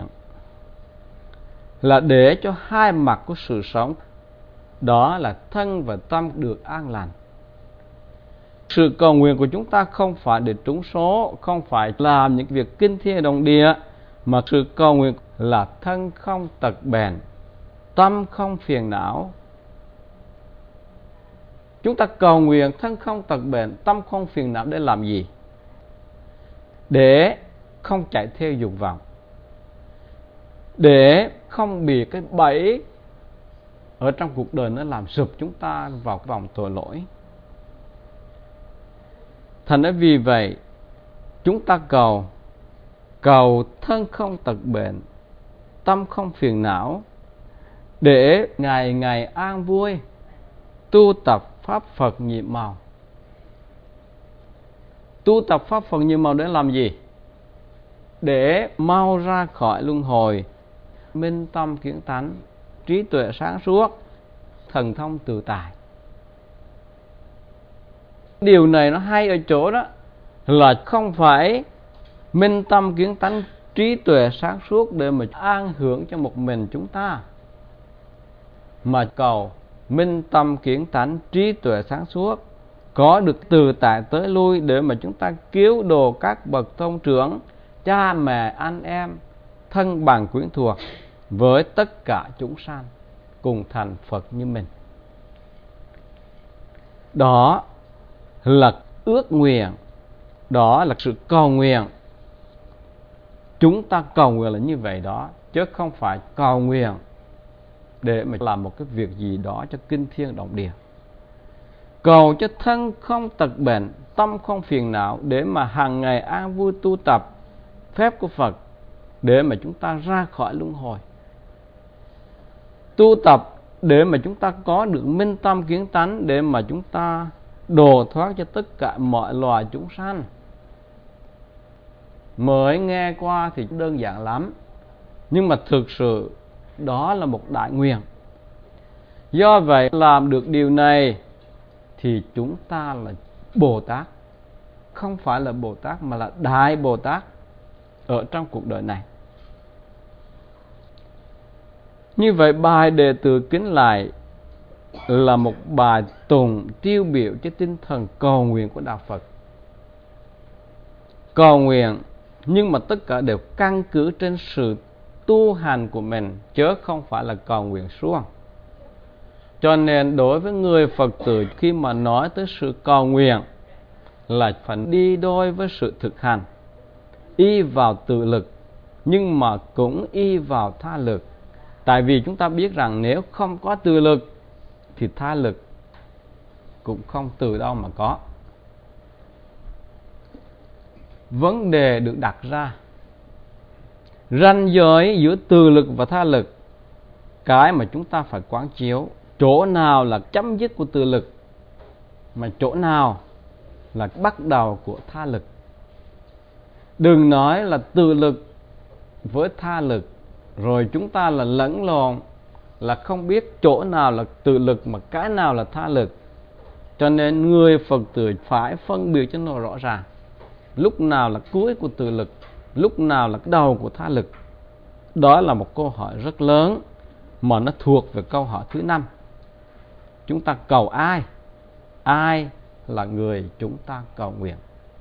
A: là để cho hai mặt của sự sống, đó là thân và tâm được an lành. Sự cầu nguyện của chúng ta không phải để trúng số, không phải làm những việc kinh thiên động địa, mà sự cầu nguyện là thân không tật bền, tâm không phiền não. Chúng ta cầu nguyện thân không tật bền, tâm không phiền não để làm gì? Để không chạy theo dục vọng, để không bị cái bẫy ở trong cuộc đời nó làm sụp chúng ta vào vòng tội lỗi. Thành ra vì vậy chúng ta cầu thân không tật bền, tâm không phiền não, để ngày ngày an vui, tu tập pháp Phật nhiệm màu. Tu tập pháp Phật nhiệm màu để làm gì? Để mau ra khỏi luân hồi, minh tâm kiến tánh, trí tuệ sáng suốt, thần thông tự tại. Điều này nó hay ở chỗ đó là không phải minh tâm kiến tánh, trí tuệ sáng suốt để mà an hưởng cho một mình chúng ta, mà cầu minh tâm kiến tánh, trí tuệ sáng suốt, có được tự tại tới lui để mà chúng ta cứu độ các bậc tôn trưởng, cha mẹ, anh em, thân bằng quyến thuộc, với tất cả chúng sanh cùng thành Phật như mình. Đó là ước nguyện, đó là sự cầu nguyện. Chúng ta cầu nguyện là như vậy đó, chứ không phải cầu nguyện để mà làm một cái việc gì đó cho kinh thiên động địa. Cầu cho thân không tật bệnh, tâm không phiền não, để mà hàng ngày an vui tu tập phép của Phật, để mà chúng ta ra khỏi luân hồi. Tu tập để mà chúng ta có được minh tâm kiến tánh, để mà chúng ta độ thoát cho tất cả mọi loài chúng sanh. Mới nghe qua thì đơn giản lắm, nhưng mà thực sự đó là một đại nguyện. Do vậy làm được điều này thì chúng ta là Bồ Tát. Không phải là Bồ Tát mà là Đại Bồ Tát ở trong cuộc đời này. Như vậy bài Đệ Tử Kính Lạy là một bài tụng tiêu biểu cho tinh thần cầu nguyện của Đạo Phật. Cầu nguyện nhưng mà tất cả đều căn cứ trên sự tu hành của mình, chứ không phải là cầu nguyện suông. Cho nên đối với người Phật tử, khi mà nói tới sự cầu nguyện là phải đi đôi với sự thực hành, y vào tự lực nhưng mà cũng y vào tha lực. Tại vì chúng ta biết rằng nếu không có tự lực thì tha lực cũng không từ đâu mà có. Vấn đề được đặt ra, ranh giới giữa tự lực và tha lực, cái mà chúng ta phải quán chiếu, chỗ nào là chấm dứt của tự lực, mà chỗ nào là bắt đầu của tha lực. Đừng nói là tự lực với tha lực, rồi chúng ta là lẫn lộn, là không biết chỗ nào là tự lực mà cái nào là tha lực. Cho nên người Phật tử phải phân biệt cho nó rõ ràng, lúc nào là cuối của tự lực, lúc nào là đầu của tha lực. Đó là một câu hỏi rất lớn mà nó thuộc về câu hỏi thứ 5. Chúng ta cầu ai? Ai là người chúng ta cầu nguyện?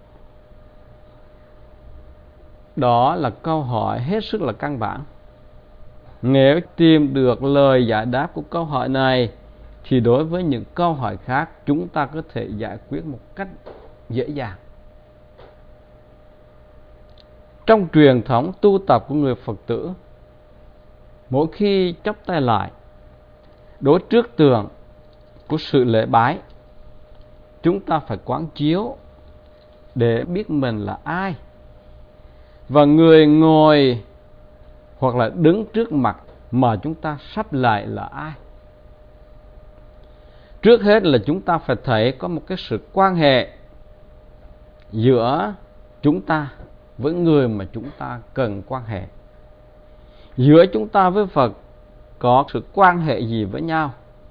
A: Đó là câu hỏi hết sức là căn bản. Nếu tìm được lời giải đáp của câu hỏi này thì đối với những câu hỏi khác chúng ta có thể giải quyết một cách dễ dàng. Trong truyền thống tu tập của người Phật tử, mỗi khi chắp tay lại đối trước tượng của sự lễ bái, chúng ta phải quán chiếu để biết mình là ai, và người ngồi hoặc là đứng trước mặt mà chúng ta sắp lại là ai. Trước hết là chúng ta phải thấy có một cái sự quan hệ giữa chúng ta với người mà chúng ta cần quan hệ. Giữa chúng ta với Phật có sự quan hệ gì với nhau?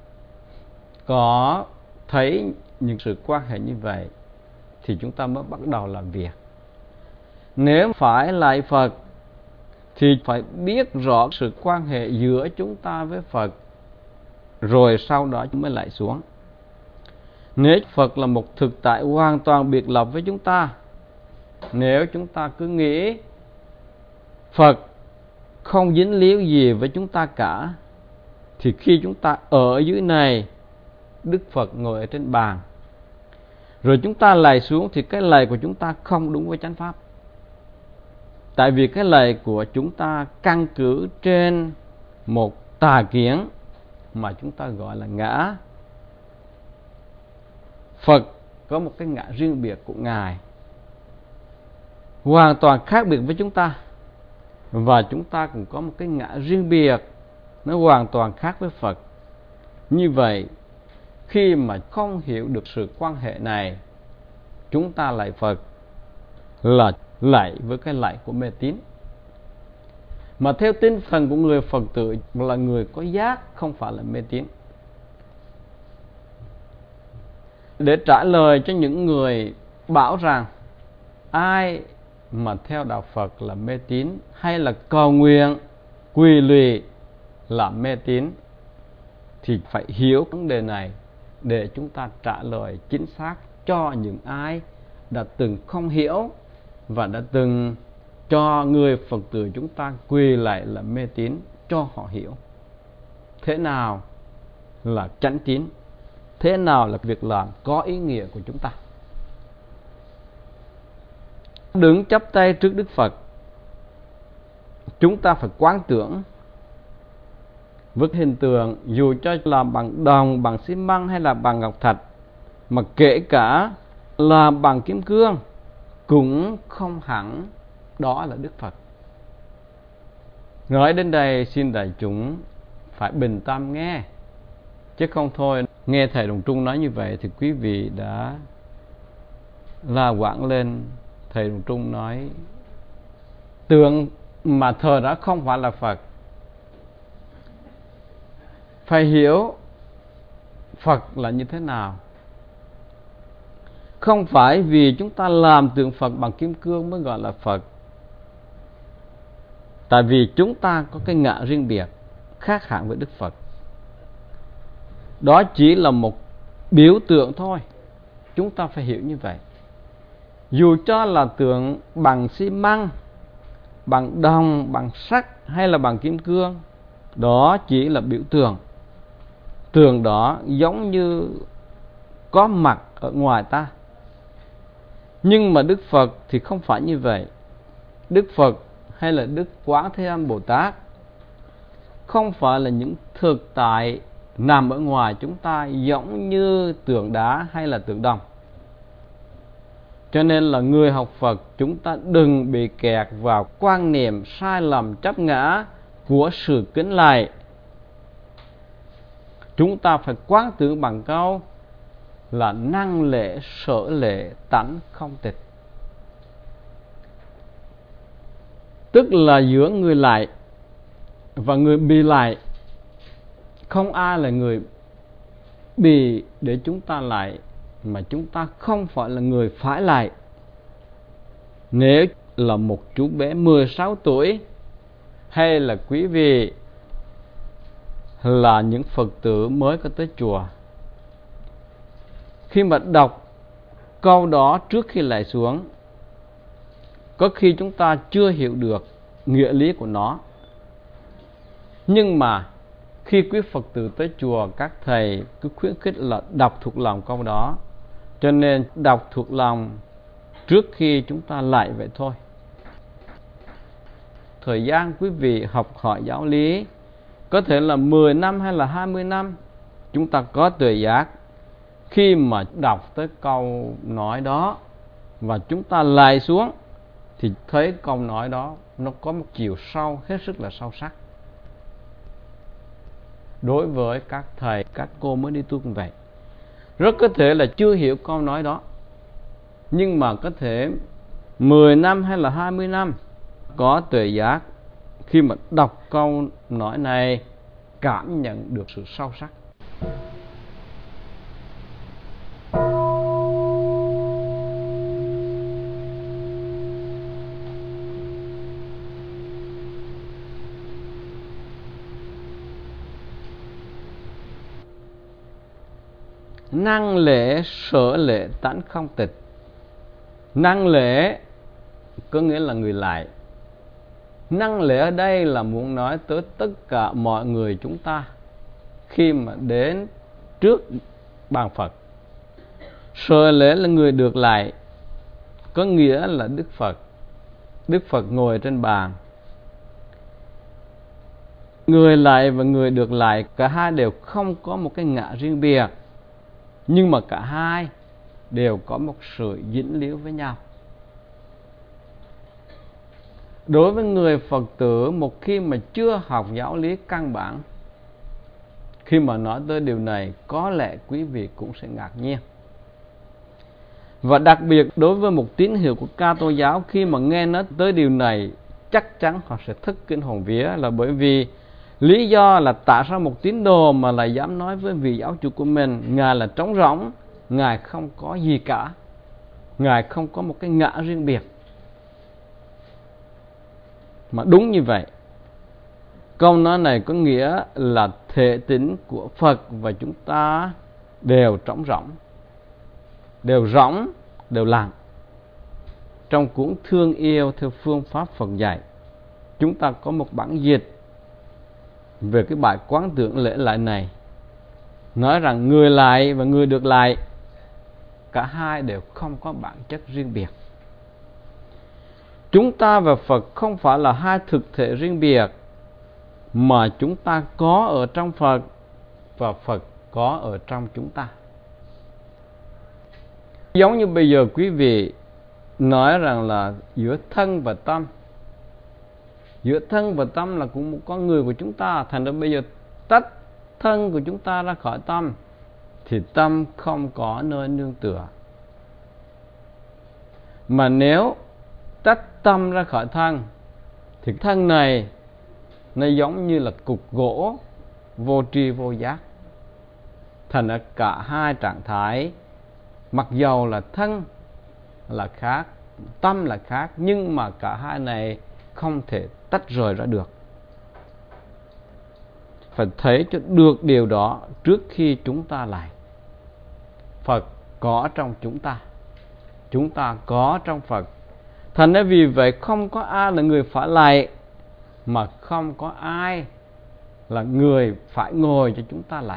A: Có thấy những sự quan hệ như vậy thì chúng ta mới bắt đầu làm việc. Nếu phải lại Phật thì phải biết rõ sự quan hệ giữa chúng ta với Phật, rồi sau đó chúng mới lại xuống. Nếu Phật là một thực tại hoàn toàn biệt lập với chúng ta, nếu chúng ta cứ nghĩ Phật không dính líu gì với chúng ta cả, thì khi chúng ta ở dưới này, Đức Phật ngồi ở trên bàn, rồi chúng ta lạy xuống, thì cái lạy của chúng ta không đúng với chánh pháp. Tại vì cái lạy của chúng ta căn cứ trên một tà kiến mà chúng ta gọi là ngã. Phật có một cái ngã riêng biệt của Ngài, hoàn toàn khác biệt với chúng ta. Và chúng ta cũng có một cái ngã riêng biệt, nó hoàn toàn khác với Phật. Như vậy, khi mà không hiểu được sự quan hệ này, chúng ta lạy Phật là lạy với cái lạy của mê tín. Mà theo tinh thần của người Phật tử là người có giác, không phải là mê tín. Để trả lời cho những người bảo rằng ai mà theo đạo Phật là mê tín, hay là cầu nguyện quỳ lụy là mê tín, thì phải hiểu vấn đề này để chúng ta trả lời chính xác cho những ai đã từng không hiểu và đã từng cho người Phật tử chúng ta quỳ lại là mê tín cho họ hiểu thế nào là chánh tín, thế nào là việc làm có ý nghĩa của chúng ta. Đứng chắp tay trước Đức Phật, chúng ta phải quán tưởng với hình tượng, dù cho làm bằng đồng, bằng xi măng hay là bằng ngọc thạch, mà kể cả là bằng kim cương, cũng không hẳn đó là Đức Phật. Nói đến đây xin đại chúng phải bình tâm nghe, chứ không thôi nghe thầy Đồng Trung nói như vậy thì quý vị đã la quảng lên. Thầy Đồng Trung nói tượng mà thờ đó không phải là Phật. Phải hiểu Phật là như thế nào. Không phải vì chúng ta làm tượng Phật bằng kim cương mới gọi là Phật. Tại vì chúng ta có cái ngã riêng biệt khác hẳn với Đức Phật. Đó chỉ là một biểu tượng thôi. Chúng ta phải hiểu như vậy. Dù cho là tượng bằng xi măng, bằng đồng, bằng sắt hay là bằng kim cương, đó chỉ là biểu tượng. Tượng đó giống như có mặt ở ngoài ta. Nhưng mà Đức Phật thì không phải như vậy. Đức Phật hay là Đức Quán Thế Âm Bồ Tát không phải là những thực tại nằm ở ngoài chúng ta giống như tượng đá hay là tượng đồng. Cho nên là người học Phật, chúng ta đừng bị kẹt vào quan niệm sai lầm chấp ngã của sự kính lạy. Chúng ta phải quán tưởng bằng câu là năng lễ sở lễ tánh không tịch. Tức là giữa người lạy và người bị lạy, không ai là người bị để chúng ta lạy, mà chúng ta không phải là người phải lạy. Nếu là một chú bé 16 tuổi hay là quý vị là những Phật tử mới có tới chùa, khi mà đọc câu đó trước khi lạy xuống, có khi chúng ta chưa hiểu được nghĩa lý của nó. Nhưng mà khi quý Phật tử tới chùa, các thầy cứ khuyến khích là đọc thuộc lòng câu đó. Cho nên đọc thuộc lòng trước khi chúng ta lạy vậy thôi. Thời gian quý vị học hỏi giáo lý có thể là 10 năm hay là 20 năm, chúng ta có tuệ giác. Khi mà đọc tới câu nói đó và chúng ta lạy xuống thì thấy câu nói đó nó có một chiều sâu hết sức là sâu sắc. Đối với các thầy, các cô mới đi tu cũng vậy. Rất có thể là chưa hiểu câu nói đó, nhưng mà có thể 10 năm hay là 20 năm có tuệ giác, khi mà đọc câu nói này cảm nhận được sự sâu sắc. Năng lễ sở lễ tánh không tịch. Năng lễ có nghĩa là người lạy. Năng lễ ở đây là muốn nói tới tất cả mọi người chúng ta khi mà đến trước bàn Phật. Sở lễ là người được lạy, có nghĩa là Đức Phật. Đức Phật ngồi trên bàn. Người lạy và người được lạy, cả hai đều không có một cái ngã riêng biệt, nhưng mà cả hai đều có một sự dính líu với nhau. Đối với người Phật tử, một khi mà chưa học giáo lý căn bản, khi mà nói tới điều này, có lẽ quý vị cũng sẽ ngạc nhiên. Và đặc biệt đối với một tín hữu của Ca-tô giáo, khi mà nghe nói tới điều này, chắc chắn họ sẽ thất kinh hồn vía, là bởi vì lý do là tại sao một tín đồ mà lại dám nói với vị giáo chủ của mình, Ngài là trống rỗng, Ngài không có gì cả, Ngài không có một cái ngã riêng biệt. Mà đúng như vậy, câu nói này có nghĩa là thể tính của Phật và chúng ta đều trống rỗng, đều rỗng, đều lặng. Trong cuốn Thương Yêu theo phương pháp Phật dạy, chúng ta có một bản dịch về cái bài quán tưởng lễ lại này, nói rằng người lại và người được lại, cả hai đều không có bản chất riêng biệt. Chúng ta và Phật không phải là hai thực thể riêng biệt, mà chúng ta có ở trong Phật và Phật có ở trong chúng ta. Giống như bây giờ quý vị nói rằng là giữa thân và tâm, giữa thân và tâm là cũng một con người của chúng ta, thành ra bây giờ tách thân của chúng ta ra khỏi tâm thì tâm không có nơi nương tựa. Mà nếu tách tâm ra khỏi thân thì thân này nó giống như là cục gỗ vô tri vô giác. Thành ra cả hai trạng thái, mặc dầu là thân là khác, tâm là khác, nhưng mà cả hai này không thể tách rời ra được. Phải thấy cho được điều đó trước khi chúng ta lại. Phật có trong chúng ta có trong Phật. Thành ra vì vậy không có ai là người phải lại, mà không có ai là người phải ngồi cho chúng ta lại.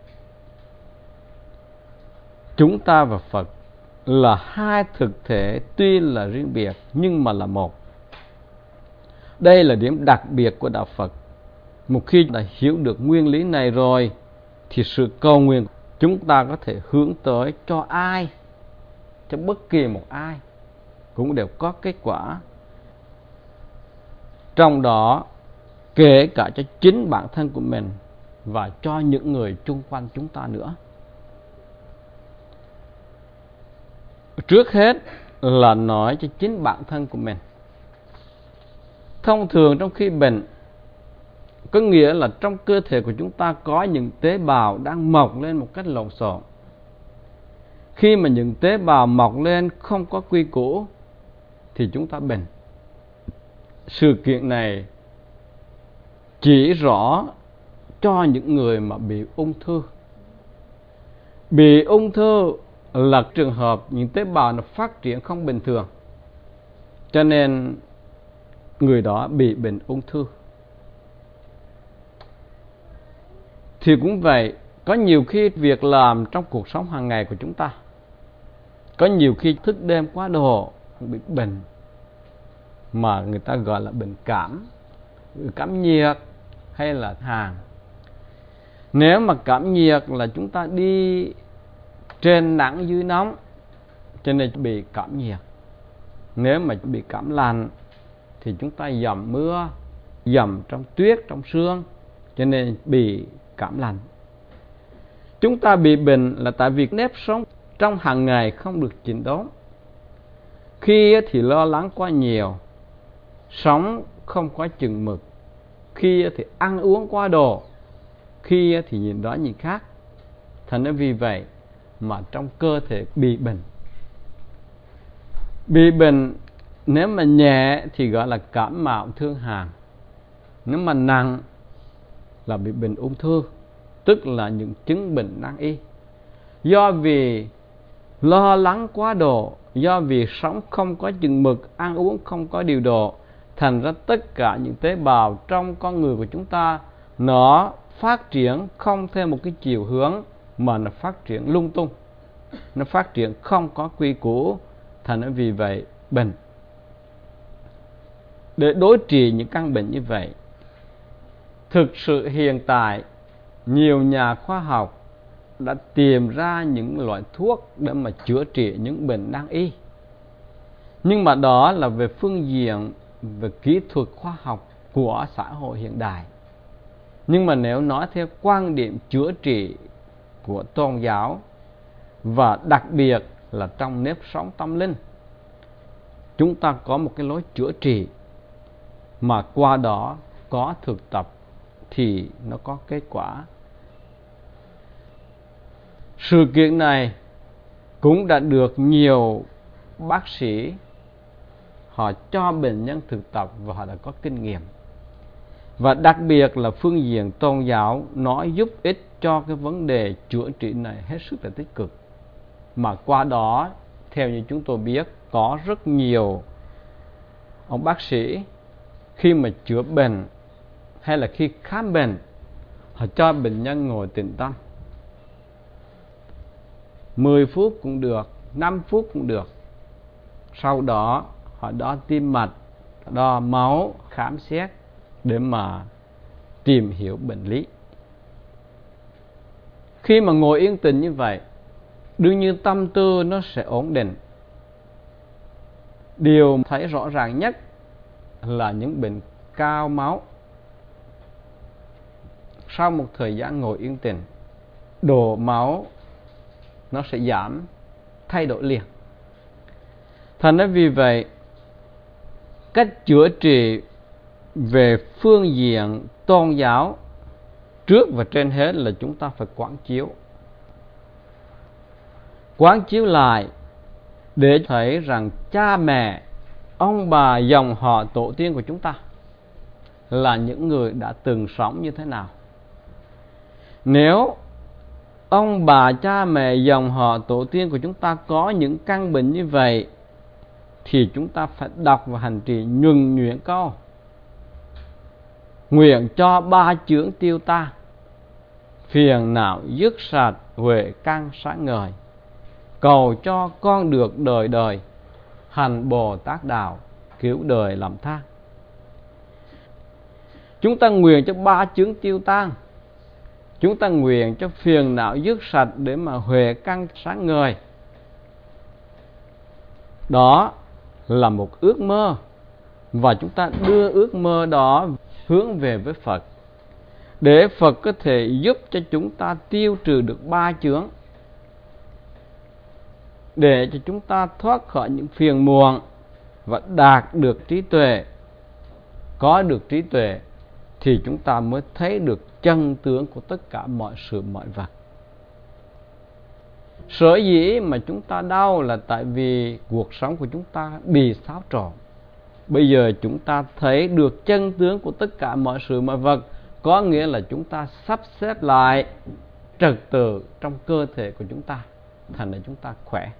A: Chúng ta và Phật là hai thực thể tuy là riêng biệt nhưng mà là một. Đây là điểm đặc biệt của đạo Phật. Một khi đã hiểu được nguyên lý này rồi thì sự cầu nguyện chúng ta có thể hướng tới cho ai, cho bất kỳ một ai cũng đều có kết quả. Trong đó kể cả cho chính bản thân của mình và cho những người chung quanh chúng ta nữa. Trước hết là nói cho chính bản thân của mình. Thông thường trong khi bệnh, có nghĩa là trong cơ thể của chúng ta có những tế bào đang mọc lên một cách lộn xộn. Khi mà những tế bào mọc lên không có quy củ thì chúng ta bệnh. Sự kiện này chỉ rõ cho những người mà bị ung thư. Bị ung thư là trường hợp những tế bào nó phát triển không bình thường, cho nên người đó bị bệnh ung thư. Thì cũng vậy, có nhiều khi việc làm trong cuộc sống hàng ngày của chúng ta, có nhiều khi thức đêm quá độ bị bệnh mà người ta gọi là bệnh cảm nhiệt hay là hàn. Nếu mà cảm nhiệt là chúng ta đi trên nắng dưới nóng cho nên bị cảm nhiệt. Nếu mà bị cảm lạnh thì chúng ta dầm mưa, dầm trong tuyết, trong sương cho nên bị cảm lạnh. Chúng ta bị bệnh là tại vì nếp sống trong hàng ngày không được chỉnh đốn. Khi thì lo lắng quá nhiều, sống không có chừng mực, khi thì ăn uống quá độ, khi thì nhìn đó nhìn khác. Thành ra vì vậy mà trong cơ thể bị bệnh. Bị bệnh nếu mà nhẹ thì gọi là cảm mạo thương hàn, nếu mà nặng là bị bệnh ung thư, tức là những chứng bệnh nan y. Do vì lo lắng quá độ, do vì sống không có chừng mực, ăn uống không có điều độ, thành ra tất cả những tế bào trong con người của chúng ta nó phát triển không theo một cái chiều hướng mà nó phát triển lung tung, nó phát triển không có quy củ, thành ra vì vậy bệnh. Để đối trị những căn bệnh như vậy, thực sự hiện tại nhiều nhà khoa học đã tìm ra những loại thuốc để mà chữa trị những bệnh nan y. Nhưng mà đó là về phương diện về kỹ thuật khoa học của xã hội hiện đại. Nhưng mà nếu nói theo quan điểm chữa trị của tôn giáo và đặc biệt là trong nếp sống tâm linh, chúng ta có một cái lối chữa trị mà qua đó có thực tập thì nó có kết quả. Sự kiện này cũng đã được nhiều bác sĩ họ cho bệnh nhân thực tập và họ đã có kinh nghiệm. Và đặc biệt là phương diện tôn giáo nó giúp ích cho cái vấn đề chữa trị này hết sức là tích cực. Mà qua đó, theo như chúng tôi biết, có rất nhiều ông bác sĩ khi mà chữa bệnh hay là khi khám bệnh Họ cho bệnh nhân ngồi tĩnh tâm 10 phút cũng được, 5 phút cũng được. Sau đó họ đo tim mạch, đo máu, khám xét để mà tìm hiểu bệnh lý. Khi mà ngồi yên tĩnh như vậy, đương nhiên tâm tư nó sẽ ổn định. Điều thấy rõ ràng nhất là những bệnh cao máu. Sau một thời gian ngồi yên tĩnh, độ máu nó sẽ giảm, thay đổi liền. Thành ra vì vậy, cách chữa trị về phương diện tôn giáo trước và trên hết là chúng ta phải quán chiếu. Quán chiếu lại để thấy rằng cha mẹ, ông bà, dòng họ tổ tiên của chúng ta là những người đã từng sống như thế nào. Nếu ông bà, cha mẹ, dòng họ tổ tiên của chúng ta có những căn bệnh như vậy, thì chúng ta phải đọc và hành trì nhuần nhuyễn câu: nguyện cho ba chướng tiêu tan, phiền não dứt sạch, huệ căn sáng ngời, cầu cho con được đời đời, hành Bồ Tát đạo, cứu đời làm than. Chúng ta nguyện cho ba chướng tiêu tan, chúng ta nguyện cho phiền não dứt sạch để mà huệ căn sáng ngời. Đó là một ước mơ, và chúng ta đưa ước mơ đó hướng về với Phật, để Phật có thể giúp cho chúng ta tiêu trừ được ba chướng, để cho chúng ta thoát khỏi những phiền muộn và đạt được trí tuệ. Có được trí tuệ thì chúng ta mới thấy được chân tướng của tất cả mọi sự mọi vật. Sở dĩ mà chúng ta đau là tại vì cuộc sống của chúng ta bị xáo trộn. Bây giờ chúng ta thấy được chân tướng của tất cả mọi sự mọi vật, có nghĩa là chúng ta sắp xếp lại trật tự trong cơ thể của chúng ta, thành ra chúng ta khỏe.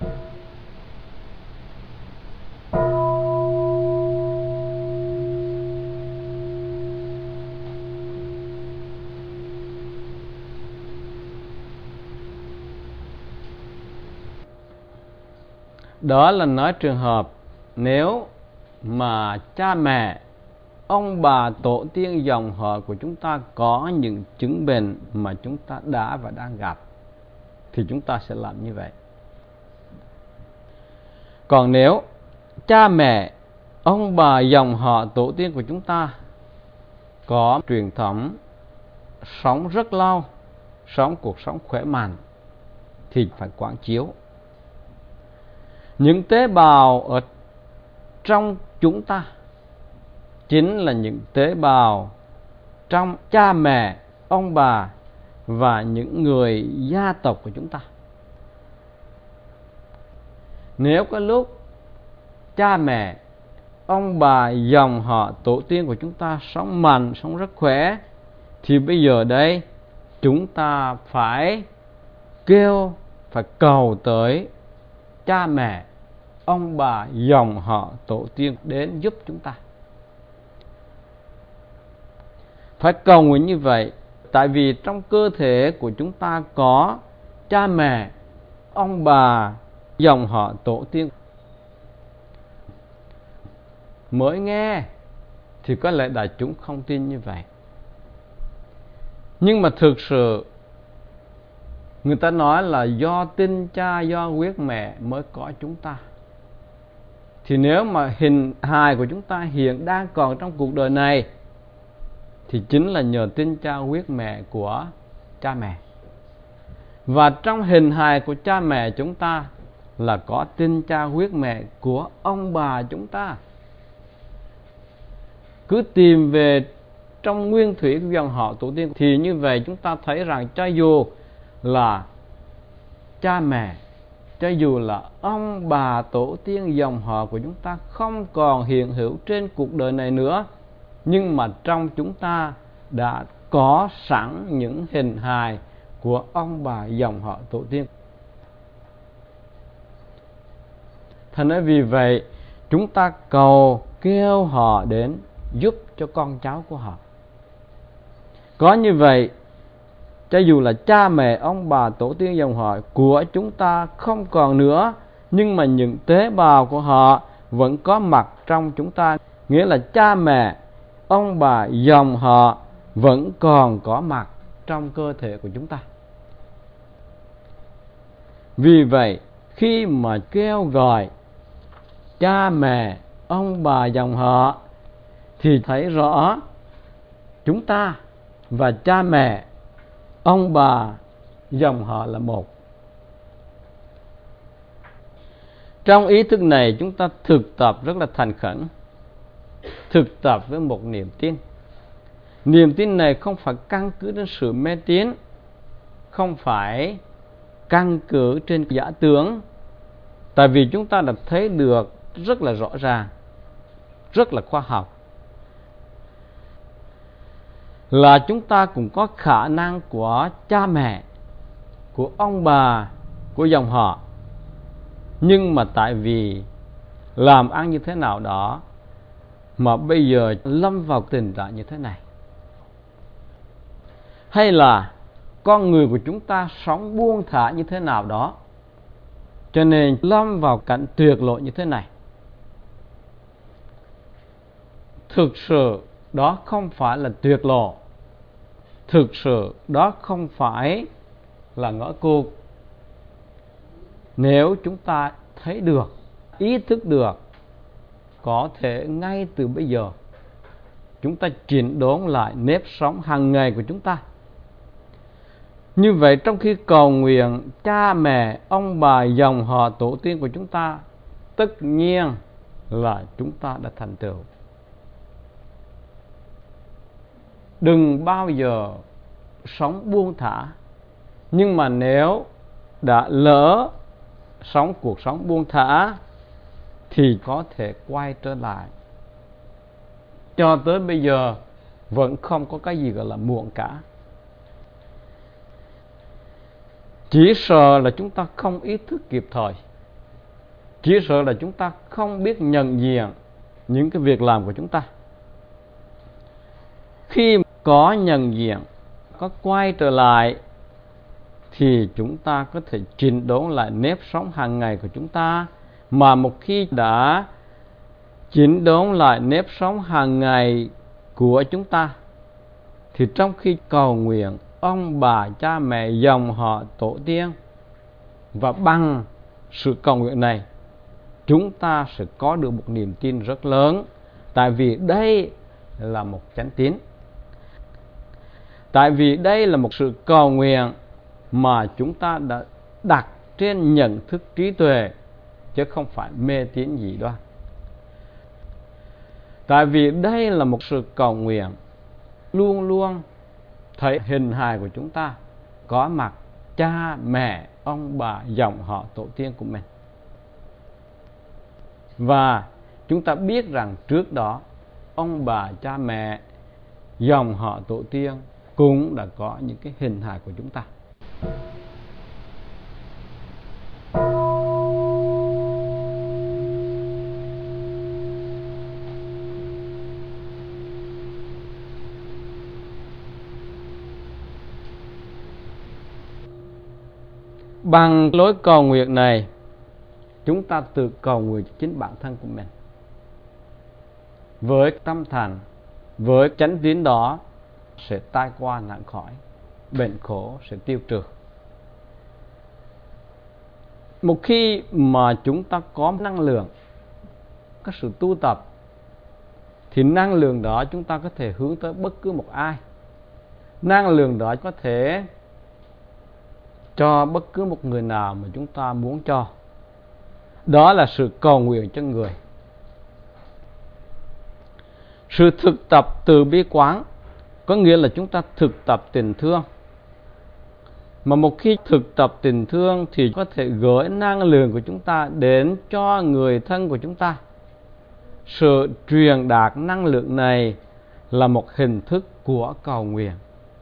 A: Đó là nói trường hợp nếu mà cha mẹ, ông bà, tổ tiên, dòng họ của chúng ta có những chứng bệnh mà chúng ta đã và đang gặp, thì chúng ta sẽ làm như vậy. Còn nếu cha mẹ, ông bà, dòng họ, tổ tiên của chúng ta có truyền thống sống rất lâu, sống cuộc sống khỏe mạnh, thì phải quán chiếu. Những tế bào ở trong chúng ta chính là những tế bào trong cha mẹ, ông bà và những người gia tộc của chúng ta. Nếu có lúc cha mẹ, ông bà, dòng họ, tổ tiên của chúng ta sống mạnh, sống rất khỏe, thì bây giờ đây chúng ta phải kêu, phải cầu tới cha mẹ, ông bà, dòng họ, tổ tiên đến giúp chúng ta. Phải cầu nguyện như vậy, tại vì trong cơ thể của chúng ta có cha mẹ, ông bà, dòng họ, tổ tiên. Mới nghe thì có lẽ đại chúng không tin như vậy, nhưng mà thực sự người ta nói là do tin cha, do huyết mẹ mới có chúng ta. Thì nếu mà hình hài của chúng ta hiện đang còn trong cuộc đời này, thì chính là nhờ tin cha huyết mẹ của cha mẹ. Và trong hình hài của cha mẹ chúng ta là có tin cha huyết mẹ của ông bà chúng ta. Cứ tìm về trong nguyên thủy của dòng họ tổ tiên, thì như vậy chúng ta thấy rằng cho dù là cha mẹ, cho dù là ông bà tổ tiên dòng họ của chúng ta không còn hiện hữu trên cuộc đời này nữa, nhưng mà trong chúng ta đã có sẵn những hình hài của ông bà dòng họ tổ tiên. Thành ra vì vậy chúng ta cầu kêu họ đến giúp cho con cháu của họ. Có như vậy, cho dù là cha mẹ, ông bà, tổ tiên dòng họ của chúng ta không còn nữa, nhưng mà những tế bào của họ vẫn có mặt trong chúng ta. Nghĩa là cha mẹ, ông bà, dòng họ vẫn còn có mặt trong cơ thể của chúng ta. Vì vậy, khi mà kêu gọi cha mẹ, ông bà, dòng họ thì thấy rõ chúng ta và cha mẹ, ông bà, dòng họ là một. Trong ý thức này chúng ta thực tập rất là thành khẩn, thực tập với một niềm tin. Niềm tin này không phải căn cứ trên sự mê tín, không phải căn cứ trên giả tưởng. Tại vì chúng ta đã thấy được rất là rõ ràng, rất là khoa học, là chúng ta cũng có khả năng của cha mẹ, của ông bà, của dòng họ. Nhưng mà tại vì làm ăn như thế nào đó mà bây giờ lâm vào tình trạng như thế này, hay là con người của chúng ta sống buông thả như thế nào đó, cho nên lâm vào cảnh tuyệt lộ như thế này. Thực sự đó không phải là tuyệt lộ, thực sự đó không phải là ngõ cụt. Nếu chúng ta thấy được, ý thức được, có thể ngay từ bây giờ chúng ta chỉnh đốn lại nếp sống hàng ngày của chúng ta. Như vậy, trong khi cầu nguyện cha mẹ, ông bà, dòng họ, tổ tiên của chúng ta, tất nhiên là chúng ta đã thành tựu. Đừng bao giờ sống buông thả. Nhưng mà nếu đã lỡ sống cuộc sống buông thả thì có thể quay trở lại. Cho tới bây giờ vẫn không có cái gì gọi là muộn cả. Chỉ sợ là chúng ta không ý thức kịp thời, chỉ sợ là chúng ta không biết nhận diện những cái việc làm của chúng ta. Khi có nhận diện, có quay trở lại thì chúng ta có thể chỉnh đốn lại nếp sống hàng ngày của chúng ta. Mà một khi đã chỉnh đốn lại nếp sống hàng ngày của chúng ta thì trong khi cầu nguyện ông bà, cha mẹ, dòng họ, tổ tiên, và bằng sự cầu nguyện này chúng ta sẽ có được một niềm tin rất lớn. Tại vì đây là một chánh tín, tại vì đây là một sự cầu nguyện mà chúng ta đã đặt trên nhận thức trí tuệ, chứ không phải mê tín gì đó. Tại vì đây là một sự cầu nguyện luôn luôn thấy hình hài của chúng ta có mặt cha mẹ, ông bà, dòng họ, tổ tiên của mình. Và chúng ta biết rằng trước đó ông bà, cha mẹ, dòng họ, tổ tiên cũng đã có những cái hình hài của chúng ta. Bằng lối cầu nguyện này, chúng ta tự cầu nguyện cho chính bản thân của mình. Với tâm thành, với chánh tín đó sẽ tai qua nạn khỏi, bệnh khổ sẽ tiêu trừ. Một khi mà chúng ta có năng lượng, có sự tu tập, thì năng lượng đó chúng ta có thể hướng tới bất cứ một ai. Năng lượng đó có thể cho bất cứ một người nào mà chúng ta muốn cho. Đó là sự cầu nguyện cho người. Sự thực tập từ bi quán có nghĩa là chúng ta thực tập tình thương. Mà một khi thực tập tình thương thì có thể gửi năng lượng của chúng ta đến cho người thân của chúng ta. Sự truyền đạt năng lượng này là một hình thức của cầu nguyện.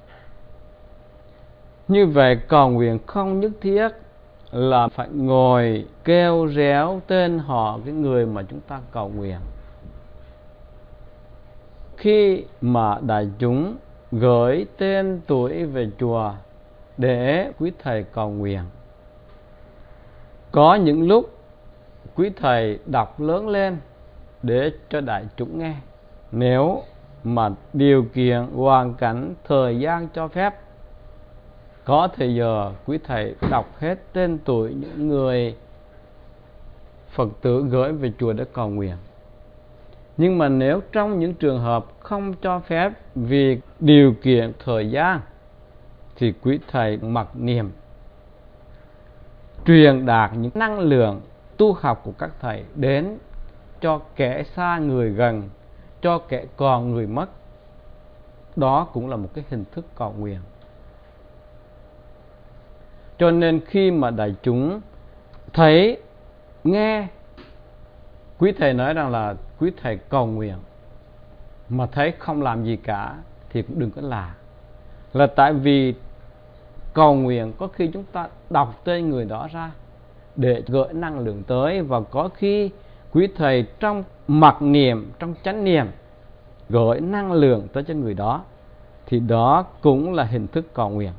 A: Như vậy cầu nguyện không nhất thiết là phải ngồi kêu réo tên họ cái người mà chúng ta cầu nguyện. Khi mà đại chúng gửi tên tuổi về chùa để quý thầy cầu nguyện. Có những lúc quý thầy đọc lớn lên để cho đại chúng nghe. Nếu mà điều kiện, hoàn cảnh, thời gian cho phép, có thời giờ quý thầy đọc hết tên tuổi những người Phật tử gửi về chùa để cầu nguyện. Nhưng mà nếu trong những trường hợp không cho phép vì điều kiện thời gian, thì quý thầy mặc niệm truyền đạt những năng lượng tu học của các thầy đến cho kẻ xa người gần, cho kẻ còn người mất. Đó cũng là một cái hình thức cầu nguyện. Cho nên khi mà đại chúng thấy, nghe quý thầy nói rằng là quý thầy cầu nguyện, mà thấy không làm gì cả thì cũng đừng có là tại vì cầu nguyện có khi chúng ta đọc tên người đó ra để gửi năng lượng tới, và có khi quý thầy trong mặc niệm, trong chánh niệm gửi năng lượng tới cho người đó, thì đó cũng là hình thức cầu nguyện.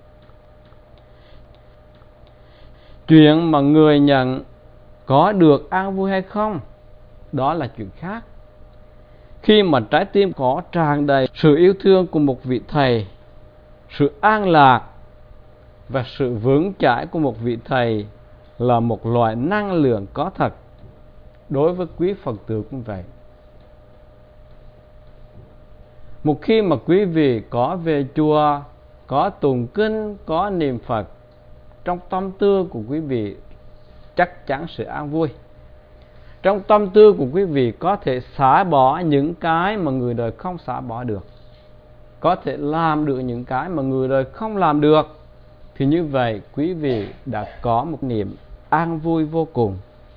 A: Chuyện mà người nhận có được an vui hay không, đó là chuyện khác. Khi mà trái tim có tràn đầy sự yêu thương của một vị thầy, sự an lạc và sự vững chãi của một vị thầy là một loại năng lượng có thật. Đối với quý Phật tử cũng vậy. Một khi mà quý vị có về chùa, có tụng kinh, có niệm Phật, trong tâm tư của quý vị chắc chắn sự an vui. Trong tâm tư của quý vị có thể xả bỏ những cái mà người đời không xả bỏ được, có thể làm được những cái mà người đời không làm được. Thì như vậy quý vị đã có một niềm an vui vô cùng.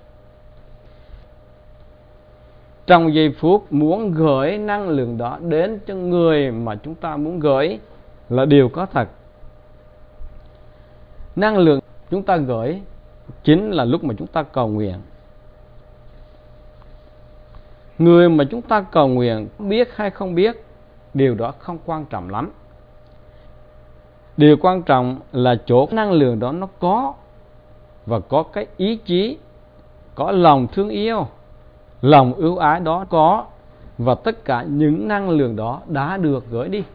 A: Trong giây phút muốn gửi năng lượng đó đến cho người mà chúng ta muốn gửi là điều có thật. Năng lượng chúng ta gửi chính là lúc mà chúng ta cầu nguyện. Người mà chúng ta cầu nguyện biết hay không biết, điều đó không quan trọng lắm. Điều quan trọng là chỗ năng lượng đó nó có, và có cái ý chí, có lòng thương yêu, lòng ưu ái đó có, và tất cả những năng lượng đó đã được gửi đi.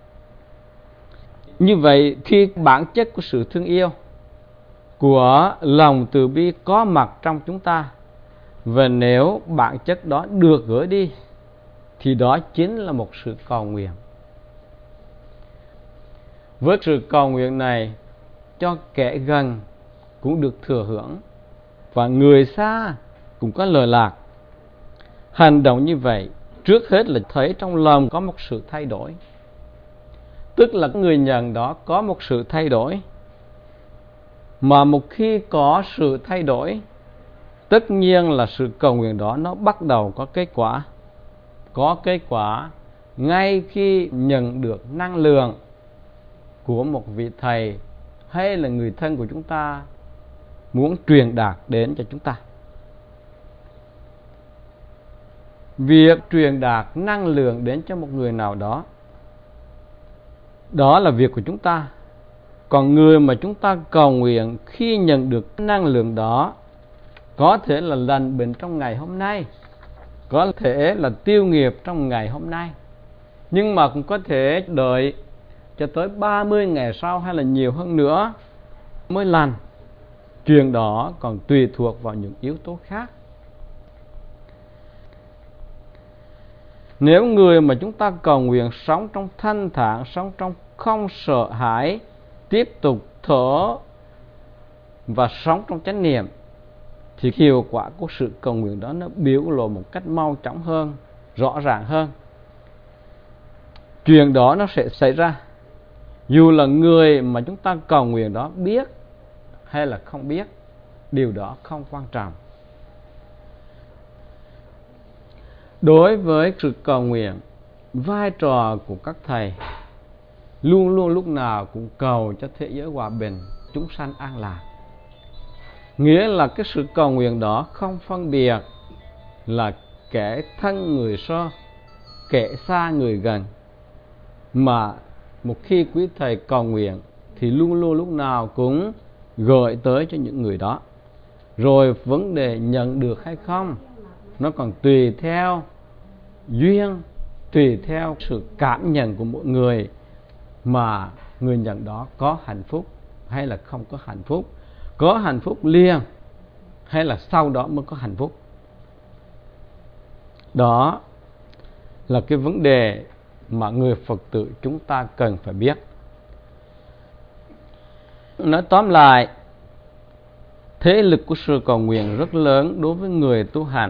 A: Như vậy khi bản chất của sự thương yêu, của lòng từ bi có mặt trong chúng ta, và nếu bản chất đó được gửi đi, thì đó chính là một sự cầu nguyện. Với sự cầu nguyện này, cho kẻ gần cũng được thừa hưởng, và người xa cũng có lợi lạc. Hành động như vậy trước hết là thấy trong lòng có một sự thay đổi, tức là người nhận đó có một sự thay đổi. Mà một khi có sự thay đổi, tất nhiên là sự cầu nguyện đó nó bắt đầu có kết quả. Có kết quả ngay khi nhận được năng lượng của một vị thầy hay là người thân của chúng ta muốn truyền đạt đến cho chúng ta. Việc truyền đạt năng lượng đến cho một người nào đó, đó là việc của chúng ta. Còn người mà chúng ta cầu nguyện khi nhận được năng lượng đó, có thể là lành bệnh trong ngày hôm nay, có thể là tiêu nghiệp trong ngày hôm nay, nhưng mà cũng có thể đợi cho tới 30 ngày sau hay là nhiều hơn nữa mới lành. Chuyện đó còn tùy thuộc vào những yếu tố khác. Nếu người mà chúng ta cầu nguyện sống trong thanh thản, sống trong không sợ hãi, tiếp tục thở và sống trong chánh niệm, thì hiệu quả của sự cầu nguyện đó nó biểu lộ một cách mau chóng hơn, rõ ràng hơn. Chuyện đó nó sẽ xảy ra dù là người mà chúng ta cầu nguyện đó biết hay là không biết, điều đó không quan trọng. Đối với sự cầu nguyện, vai trò của các thầy luôn luôn lúc nào cũng cầu cho thế giới hòa bình, chúng sanh an lạc. Nghĩa là cái sự cầu nguyện đó không phân biệt là kẻ thân người xa, kẻ xa người gần, mà một khi quý thầy cầu nguyện thì luôn luôn lúc nào cũng gửi tới cho những người đó. Rồi vấn đề nhận được hay không, nó còn tùy theo duyên, tùy theo sự cảm nhận của mỗi người mà người nhận đó có hạnh phúc hay là không có hạnh phúc, có hạnh phúc liền hay là sau đó mới có hạnh phúc. Đó là cái vấn đề mà người Phật tử chúng ta cần phải biết. Nói tóm lại, thế lực của sự cầu nguyện rất lớn đối với người tu hành.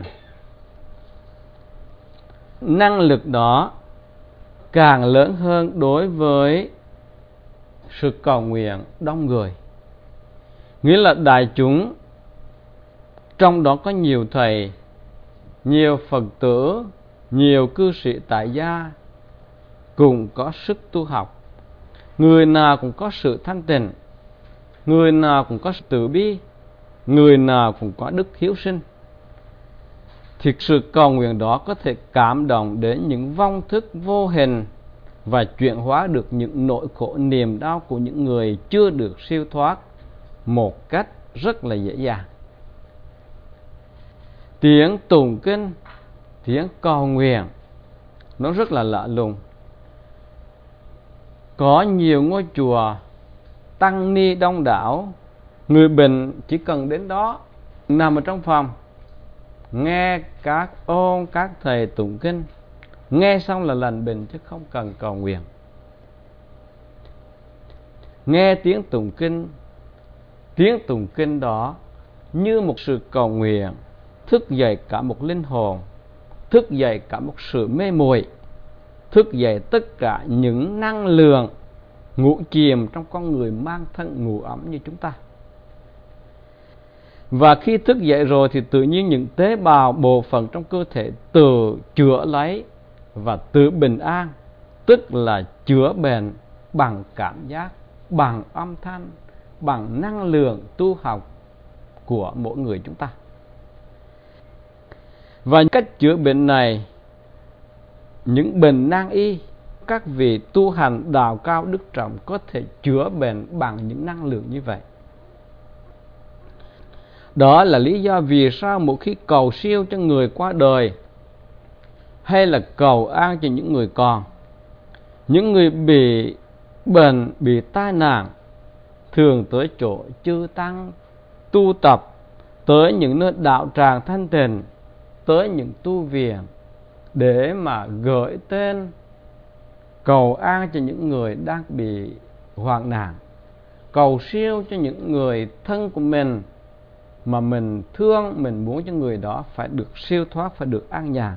A: Năng lực đó càng lớn hơn đối với sự cầu nguyện đông người. Nghĩa là đại chúng, trong đó có nhiều thầy, nhiều Phật tử, nhiều cư sĩ tại gia cùng có sức tu học. Người nào cũng có sự thanh tịnh, người nào cũng có sự từ bi, người nào cũng có đức hiếu sinh. Thì sự cầu nguyện đó có thể cảm động đến những vong thức vô hình và chuyển hóa được những nỗi khổ niềm đau của những người chưa được siêu thoát một cách rất là dễ dàng. Tiếng tụng kinh, tiếng cầu nguyện nó rất là lạ lùng. Có nhiều ngôi chùa tăng ni đông đảo, người bệnh chỉ cần đến đó nằm ở trong phòng, nghe các thầy tụng kinh, nghe xong là lành bệnh chứ không cần cầu nguyện. Nghe tiếng tụng kinh đó như một sự cầu nguyện, thức dậy cả một linh hồn, thức dậy cả một sự mê muội, thức dậy tất cả những năng lượng ngủ chìm trong con người mang thân ngủ ấm như chúng ta. Và khi thức dậy rồi thì tự nhiên những tế bào bộ phận trong cơ thể tự chữa lấy và tự bình an, tức là chữa bệnh bằng cảm giác, bằng âm thanh, bằng năng lượng tu học của mỗi người chúng ta. Và cách chữa bệnh này, những bệnh nan y, các vị tu hành đạo cao đức trọng có thể chữa bệnh bằng những năng lượng như vậy. Đó là lý do vì sao mỗi khi cầu siêu cho người qua đời hay là cầu an cho những người còn, những người bị bệnh, bị tai nạn thường tới chỗ chư tăng tu tập, tới những nơi đạo tràng thanh tịnh, tới những tu viện để mà gửi tên cầu an cho những người đang bị hoạn nạn, cầu siêu cho những người thân của mình mà mình thương, mình muốn cho người đó phải được siêu thoát, phải được an nhàn.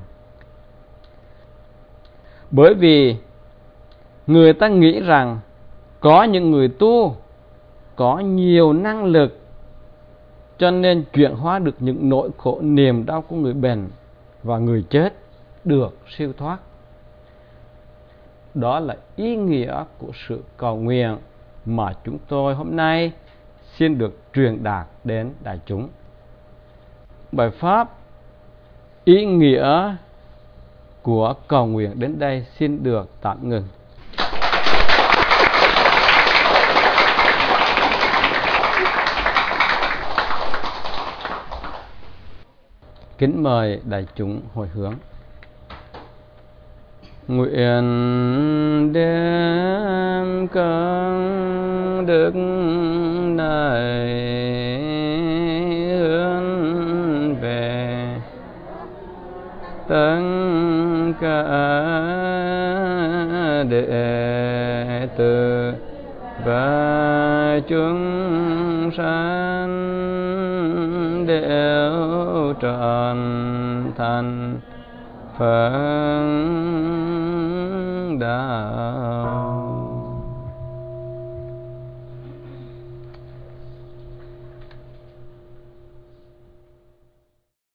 A: Bởi vì người ta nghĩ rằng có những người tu có nhiều năng lực cho nên chuyển hóa được những nỗi khổ niềm đau của người bệnh và người chết được siêu thoát. Đó là ý nghĩa của sự cầu nguyện mà chúng tôi hôm nay xin được truyền đạt đến đại chúng. Bài pháp ý nghĩa của cầu nguyện đến đây xin được tạm ngừng. Kính mời đại chúng hồi hướng. Nguyện đem cơn đức này hướng về tất cả đệ tử và chúng sanh đều trọn thành Phật đạo.